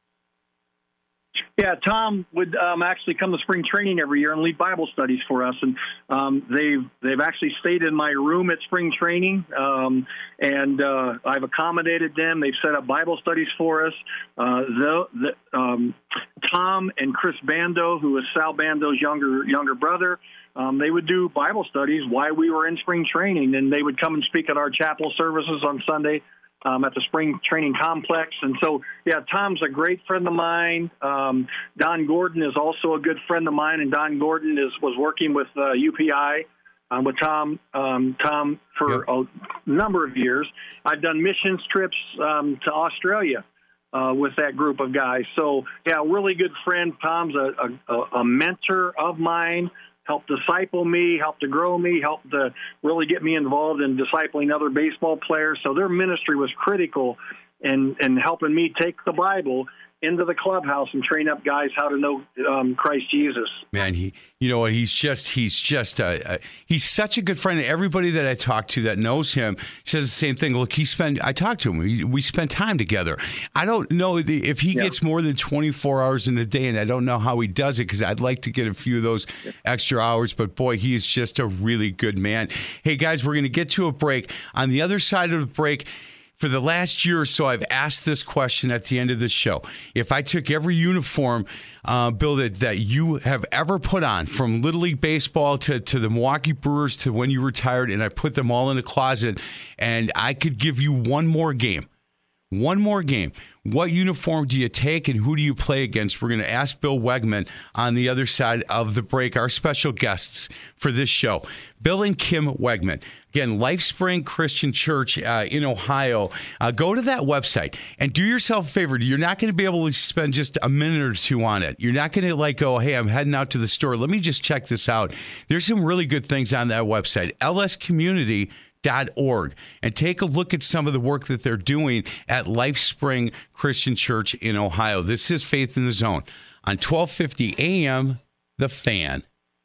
S6: Yeah, Tom would um, actually come to spring training every year and lead Bible studies for us, and um, they've they've actually stayed in my room at spring training, um, and uh, I've accommodated them. They've set up Bible studies for us. Uh, the, the, um, Tom and Chris Bando, who is Sal Bando's younger younger brother, um, they would do Bible studies while we were in spring training, and they would come and speak at our chapel services on Sunday. Um, at the spring training complex. And so, yeah, Tom's a great friend of mine. Um, Don Gordon is also a good friend of mine, and Don Gordon is was working with uh, U P I um, with Tom um, Tom for yep. a number of years. I've done missions trips um, to Australia uh, with that group of guys. So, yeah, really good friend. Tom's a, a, a mentor of mine. Helped disciple me, helped to grow me, helped to really get me involved in discipling other baseball players. So their ministry was critical in, in helping me take the Bible into the clubhouse and train up guys how to know um, Christ Jesus. Man,
S5: he, you know, he's just, he's just, uh, uh, he's such a good friend. Everybody that I talk to that knows him says the same thing. Look, he spent, I talked to him, we, we spent time together. I don't know if he yeah. gets more than twenty-four hours in a day, and I don't know how he does it, because I'd like to get a few of those yeah. extra hours, but boy, he is just a really good man. Hey guys, we're going to get to a break. On the other side of the break, for the last year or so, I've asked this question at the end of the show. If I took every uniform, uh, Bill, that, that you have ever put on, from Little League Baseball to, to the Milwaukee Brewers to when you retired, and I put them all in a closet, and I could give you one more game, one more game, what uniform do you take and who do you play against? We're going to ask Bill Wegman on the other side of the break, our special guests for this show, Bill and Kim Wegman. Again, LifeSpring Christian Church uh, in Ohio. Uh, go to that website and do yourself a favor. You're not going to be able to spend just a minute or two on it. You're not going to like go, hey, I'm heading out to the store. Let me just check this out. There's some really good things on that website, L S community dot org, and take a look at some of the work that they're doing at LifeSpring Christian Church in Ohio. This is Faith in the Zone on twelve fifty A M, The Fan.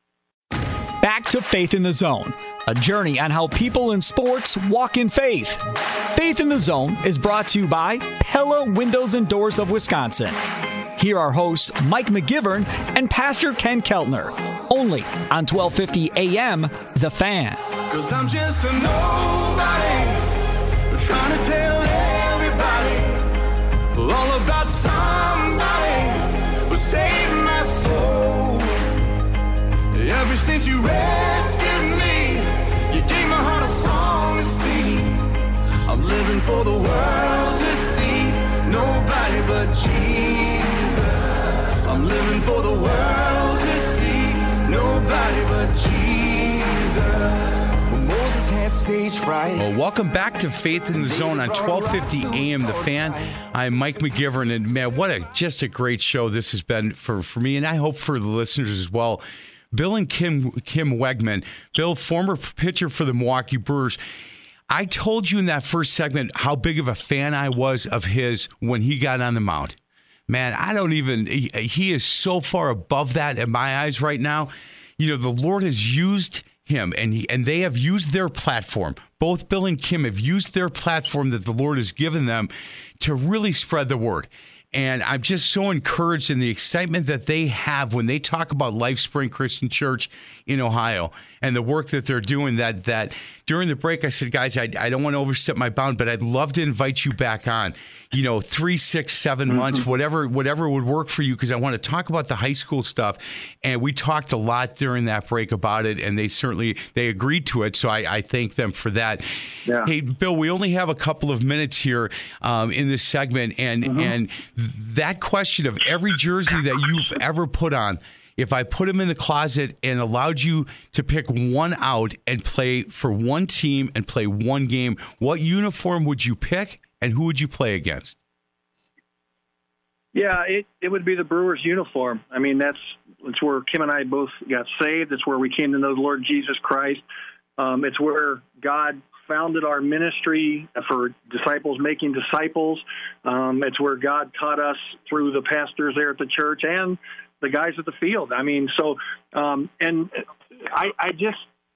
S3: Back to Faith in the Zone, a journey on how people in sports walk in faith. Faith in the Zone is brought to you by Pella Windows and Doors of Wisconsin. Here are hosts Mike McGivern and Pastor Ken Keltner, only on twelve fifty A M, The Fan.
S4: Cause I'm just a nobody, trying to tell everybody all about somebody who saved my soul. Ever since you rescued me, you gave my heart a song to sing. I'm living for the world to see, nobody but Jesus. I'm living for the world to see, nobody but Jesus. Moses had stage fright.
S5: Well, welcome back to Faith in the Zone on twelve fifty A M, The Fan. I'm Mike McGivern, and man, what a just a great show this has been for, for me, and I hope for the listeners as well. Bill and Kim Kim Wegman. Bill, former pitcher for the Milwaukee Brewers. I told you in that first segment how big of a fan I was of his when he got on the mound. Man, I don't even, he, he is so far above that in my eyes right now. You know, the Lord has used him, and he, and they have used their platform. Both Bill and Kim have used their platform that the Lord has given them to really spread the word. And I'm just so encouraged in the excitement that they have when they talk about LifeSpring Christian Church in Ohio and the work that they're doing. That that during the break, I said, guys, I, I don't want to overstep my bound, but I'd love to invite you back on, you know, three, six, seven mm-hmm. months, whatever, whatever would work for you, because I want to talk about the high school stuff. And we talked a lot during that break about it, and they certainly, they agreed to it. So I, I thank them for that. Yeah. Hey, Bill, we only have a couple of minutes here um, in this segment, and mm-hmm. and that question of every jersey that you've ever put on, if I put them in the closet and allowed you to pick one out and play for one team and play one game, what uniform would you pick and who would you play against?
S6: Yeah, it, it would be the Brewers uniform. I mean, that's it's where Kim and I both got saved. It's where we came to know the Lord Jesus Christ. Um, it's where God founded our ministry for disciples making disciples. Um, it's where God taught us through the pastors there at the church and the guys at the field. I mean, so, um, and I, I just,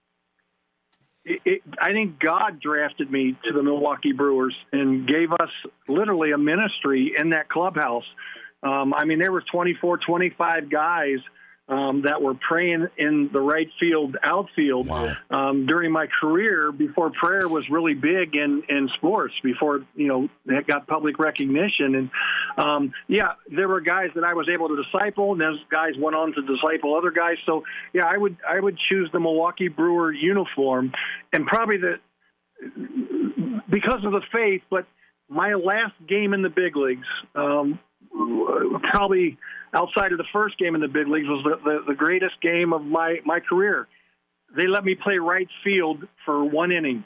S6: it, it, I think God drafted me to the Milwaukee Brewers and gave us literally a ministry in that clubhouse. Um, I mean, there were twenty-four, twenty-five guys Um, that were praying in the right field, outfield.
S5: Wow.
S6: Um, during my career, before prayer was really big in, in sports, before, you know, it got public recognition. And, um, yeah, there were guys that I was able to disciple, and those guys went on to disciple other guys. So, yeah, I would I would choose the Milwaukee Brewer uniform, and probably the because of the faith, but my last game in the big leagues, um, probably outside of the first game in the big leagues, was the, the, the greatest game of my, my career. They let me play right field for one inning.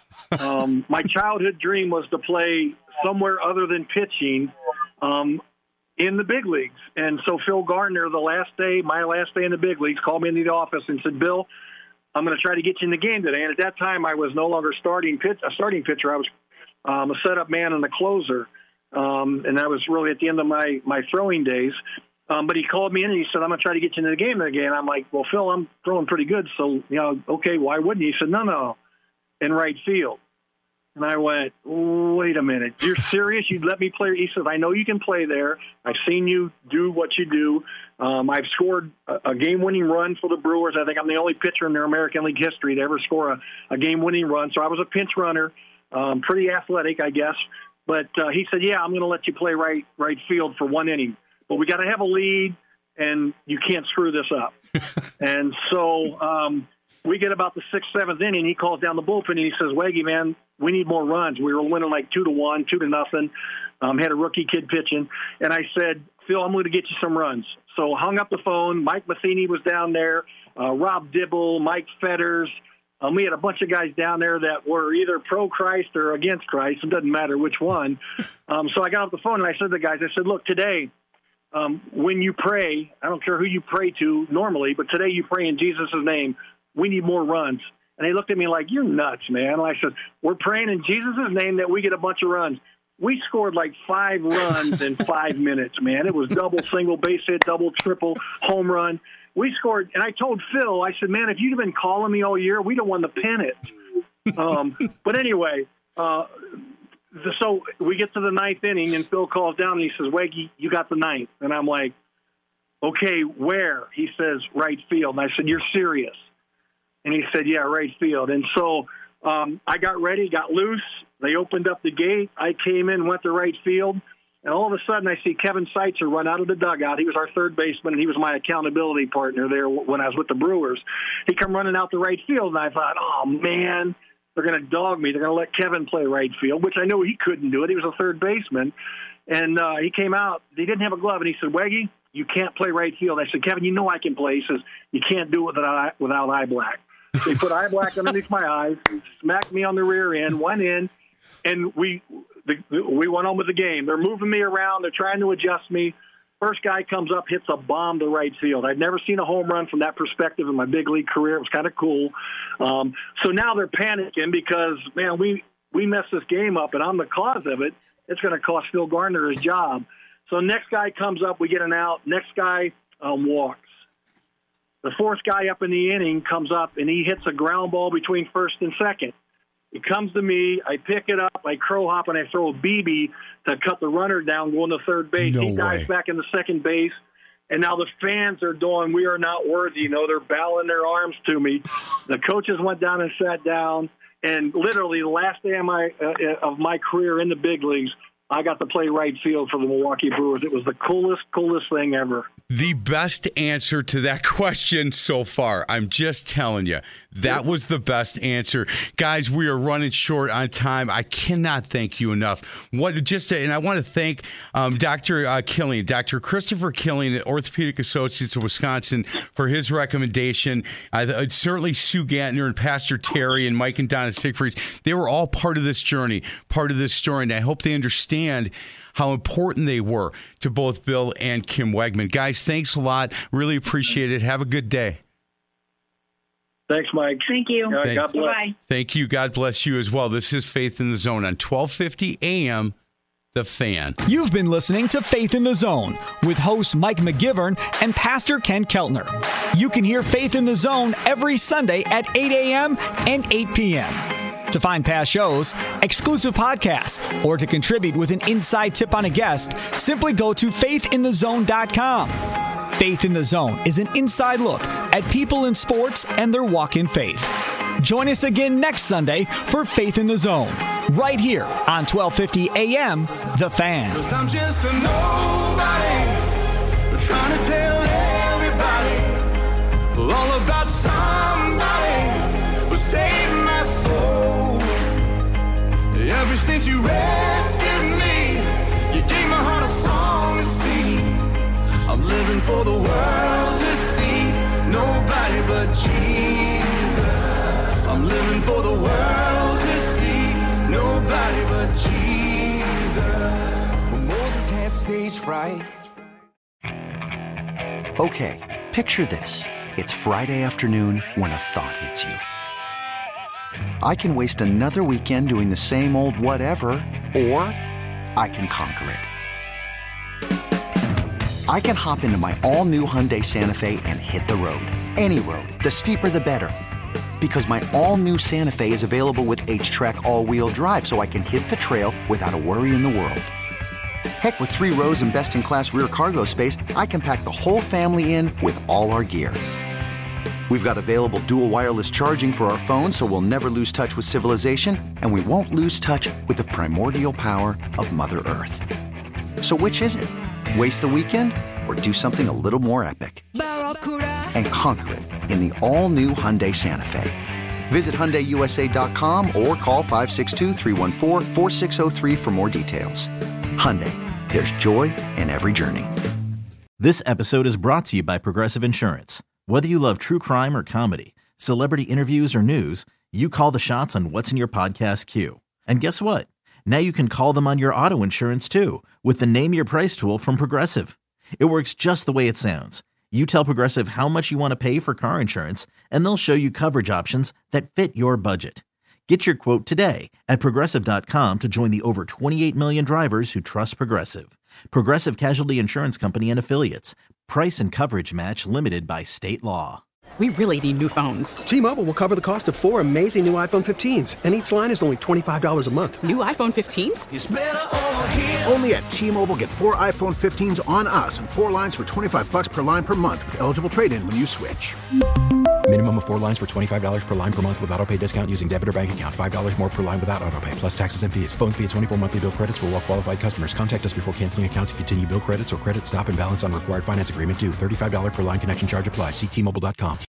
S6: Um, my childhood dream was to play somewhere other than pitching um, in the big leagues. And so Phil Gardner, the last day, my last day in the big leagues, called me into the office and said, Bill, I'm going to try to get you in the game today. And at that time, I was no longer starting pitch, a starting pitcher. I was um, a setup man and a closer. Um, and that was really at the end of my, my throwing days. Um, but he called me in and he said, I'm going to try to get you into the game again. I'm like, well, Phil, I'm throwing pretty good. So, you know, okay, why wouldn't you? He said, no, no, in right field. And I went, wait a minute. You're serious? You'd let me play? He said, I know you can play there. I've seen you do what you do. Um, I've scored a, a game-winning run for the Brewers. I think I'm the only pitcher in their American League history to ever score a, a game-winning run. So I was a pinch runner, um, pretty athletic, I guess. But uh, he said, yeah, I'm going to let you play right right field for one inning. But we got to have a lead, and you can't screw this up. And so um, we get about the sixth, seventh inning. He calls down the bullpen, and he says, Waggy, man, we need more runs. We were winning like two to one, two to nothing. Um, had a rookie kid pitching. And I said, Phil, I'm going to get you some runs. So hung up the phone. Mike Matheny was down there, uh, Rob Dibble, Mike Fetters. Um, we had a bunch of guys down there that were either pro-Christ or against Christ. It doesn't matter which one. Um, so I got off the phone, and I said to the guys, I said, look, today, Um, when you pray, I don't care who you pray to normally, but today you pray in Jesus' name, we need more runs. And they looked at me like, you're nuts, man. And I said, we're praying in Jesus' name that we get a bunch of runs. We scored like five runs in five minutes, man. It was double, single, base hit, double, triple, home run. We scored, and I told Phil, I said, man, if you'd have been calling me all year, we'd have won the pennant. Um, but anyway, uh, so we get to the ninth inning, and Phil calls down, and he says, Waggy, you got the ninth. And I'm like, okay, where? He says, right field. And I said, you're serious? And he said, yeah, right field. And so um, I got ready, got loose. They opened up the gate. I came in, went to right field. And all of a sudden, I see Kevin Seitzer run out of the dugout. He was our third baseman, and he was my accountability partner there when I was with the Brewers. He come running out to right field, and I thought, oh, man, they're going to dog me. They're going to let Kevin play right field, which I know he couldn't do it. He was a third baseman. And uh, he came out. He didn't have a glove, and he said, Waggy, you can't play right field. I said, Kevin, you know I can play. He says, you can't do it without, without eye black. So he put eye black underneath my eyes, smacked me on the rear end, went in, and we the, we went on with the game. They're moving me around. They're trying to adjust me. First guy comes up, hits a bomb to right field. I'd never seen a home run from that perspective in my big league career. It was kind of cool. Um, so now they're panicking because, man, we, we messed this game up, and I'm the cause of it. It's going to cost Phil Gardner his job. So next guy comes up, we get an out. Next guy um, walks. The fourth guy up in the inning comes up, and he hits a ground ball between first and second. It comes to me. I pick it up. I crow hop, and I throw a B B to cut the runner down going to third base.
S5: No
S6: he dives
S5: way.
S6: back into second base, and now the fans are doing, we are not worthy. You know, they're bowing their arms to me. The coaches went down and sat down, and literally the last day of my, uh, of my career in the big leagues, I got to play right field for the Milwaukee Brewers. It was the coolest, coolest thing ever.
S5: The best answer to that question so far. I'm just telling you, that was the best answer. Guys, we are running short on time. I cannot thank you enough. What just to, and I want to thank um, Doctor Uh, Killian, Doctor Christopher Killian at Orthopedic Associates of Wisconsin for his recommendation. Uh, certainly Sue Gantner and Pastor Terry and Mike and Donna Siegfried. They were all part of this journey, part of this story, and I hope they understand understand how important they were to both Bill and Kim Wegman. Guys, thanks a lot. Really appreciate it. Have a good day.
S6: Thanks, Mike.
S7: Thank you.
S6: Uh,
S5: Thank,
S6: God bless.
S7: Bye.
S5: Thank you. God bless you as well. This is Faith in the Zone on twelve fifty A M, The Fan.
S3: You've been listening to Faith in the Zone with host Mike McGivern and Pastor Ken Keltner. You can hear Faith in the Zone every Sunday at eight a.m. and eight p.m. To find past shows, exclusive podcasts, or to contribute with an inside tip on a guest, simply go to faith in the zone dot com. Faith in the Zone is an inside look at people in sports and their walk in faith. Join us again next Sunday for Faith in the Zone, right here on twelve fifty A M, The Fan.
S4: 'Cause I'm just a nobody, trying to tell everybody all about somebody who saved my soul. Ever since you rescued me, you gave my heart a song to sing. I'm living for the world to see, nobody but Jesus. I'm living for the world to see, nobody but Jesus. When Moses had stage fright.
S1: Okay, picture this. It's Friday afternoon when a thought hits you. I can waste another weekend doing the same old whatever, or I can conquer it. I can hop into my all-new Hyundai Santa Fe and hit the road. Any road. The steeper, the better. Because my all-new Santa Fe is available with H-Track all-wheel drive, so I can hit the trail without a worry in the world. Heck, with three rows and best-in-class rear cargo space, I can pack the whole family in with all our gear. We've got available dual wireless charging for our phones, so we'll never lose touch with civilization, and we won't lose touch with the primordial power of Mother Earth. So which is it? Waste the weekend or do something a little more epic? And conquer it in the all-new Hyundai Santa Fe. Visit Hyundai U S A dot com or call five six two, three one four, four six zero three for more details. Hyundai, there's joy in every journey.
S8: This episode is brought to you by Progressive Insurance. Whether you love true crime or comedy, celebrity interviews or news, you call the shots on what's in your podcast queue. And guess what? Now you can call them on your auto insurance too with the Name Your Price tool from Progressive. It works just the way it sounds. You tell Progressive how much you want to pay for car insurance, and they'll show you coverage options that fit your budget. Get your quote today at Progressive dot com to join the over twenty-eight million drivers who trust Progressive. Progressive Casualty Insurance Company and Affiliates. Price and coverage match limited by state law.
S9: We really need new phones.
S10: T-Mobile will cover the cost of four amazing new iPhone fifteens, and each line is only twenty-five dollars a month.
S9: New iPhone fifteens?
S10: It's better over here.
S11: Only at T-Mobile, get four iPhone fifteens on us and four lines for twenty-five dollars per line per month with eligible trade-in when you switch.
S12: Minimum of four lines for twenty-five dollars per line per month with autopay discount using debit or bank account. five dollars more per line without autopay, plus taxes and fees. Phone fee at twenty-four monthly bill credits for well-qualified customers. Contact us before canceling account to continue bill credits or credit stop and balance on required finance agreement due. thirty-five dollars per line connection charge applies. See T Mobile dot com.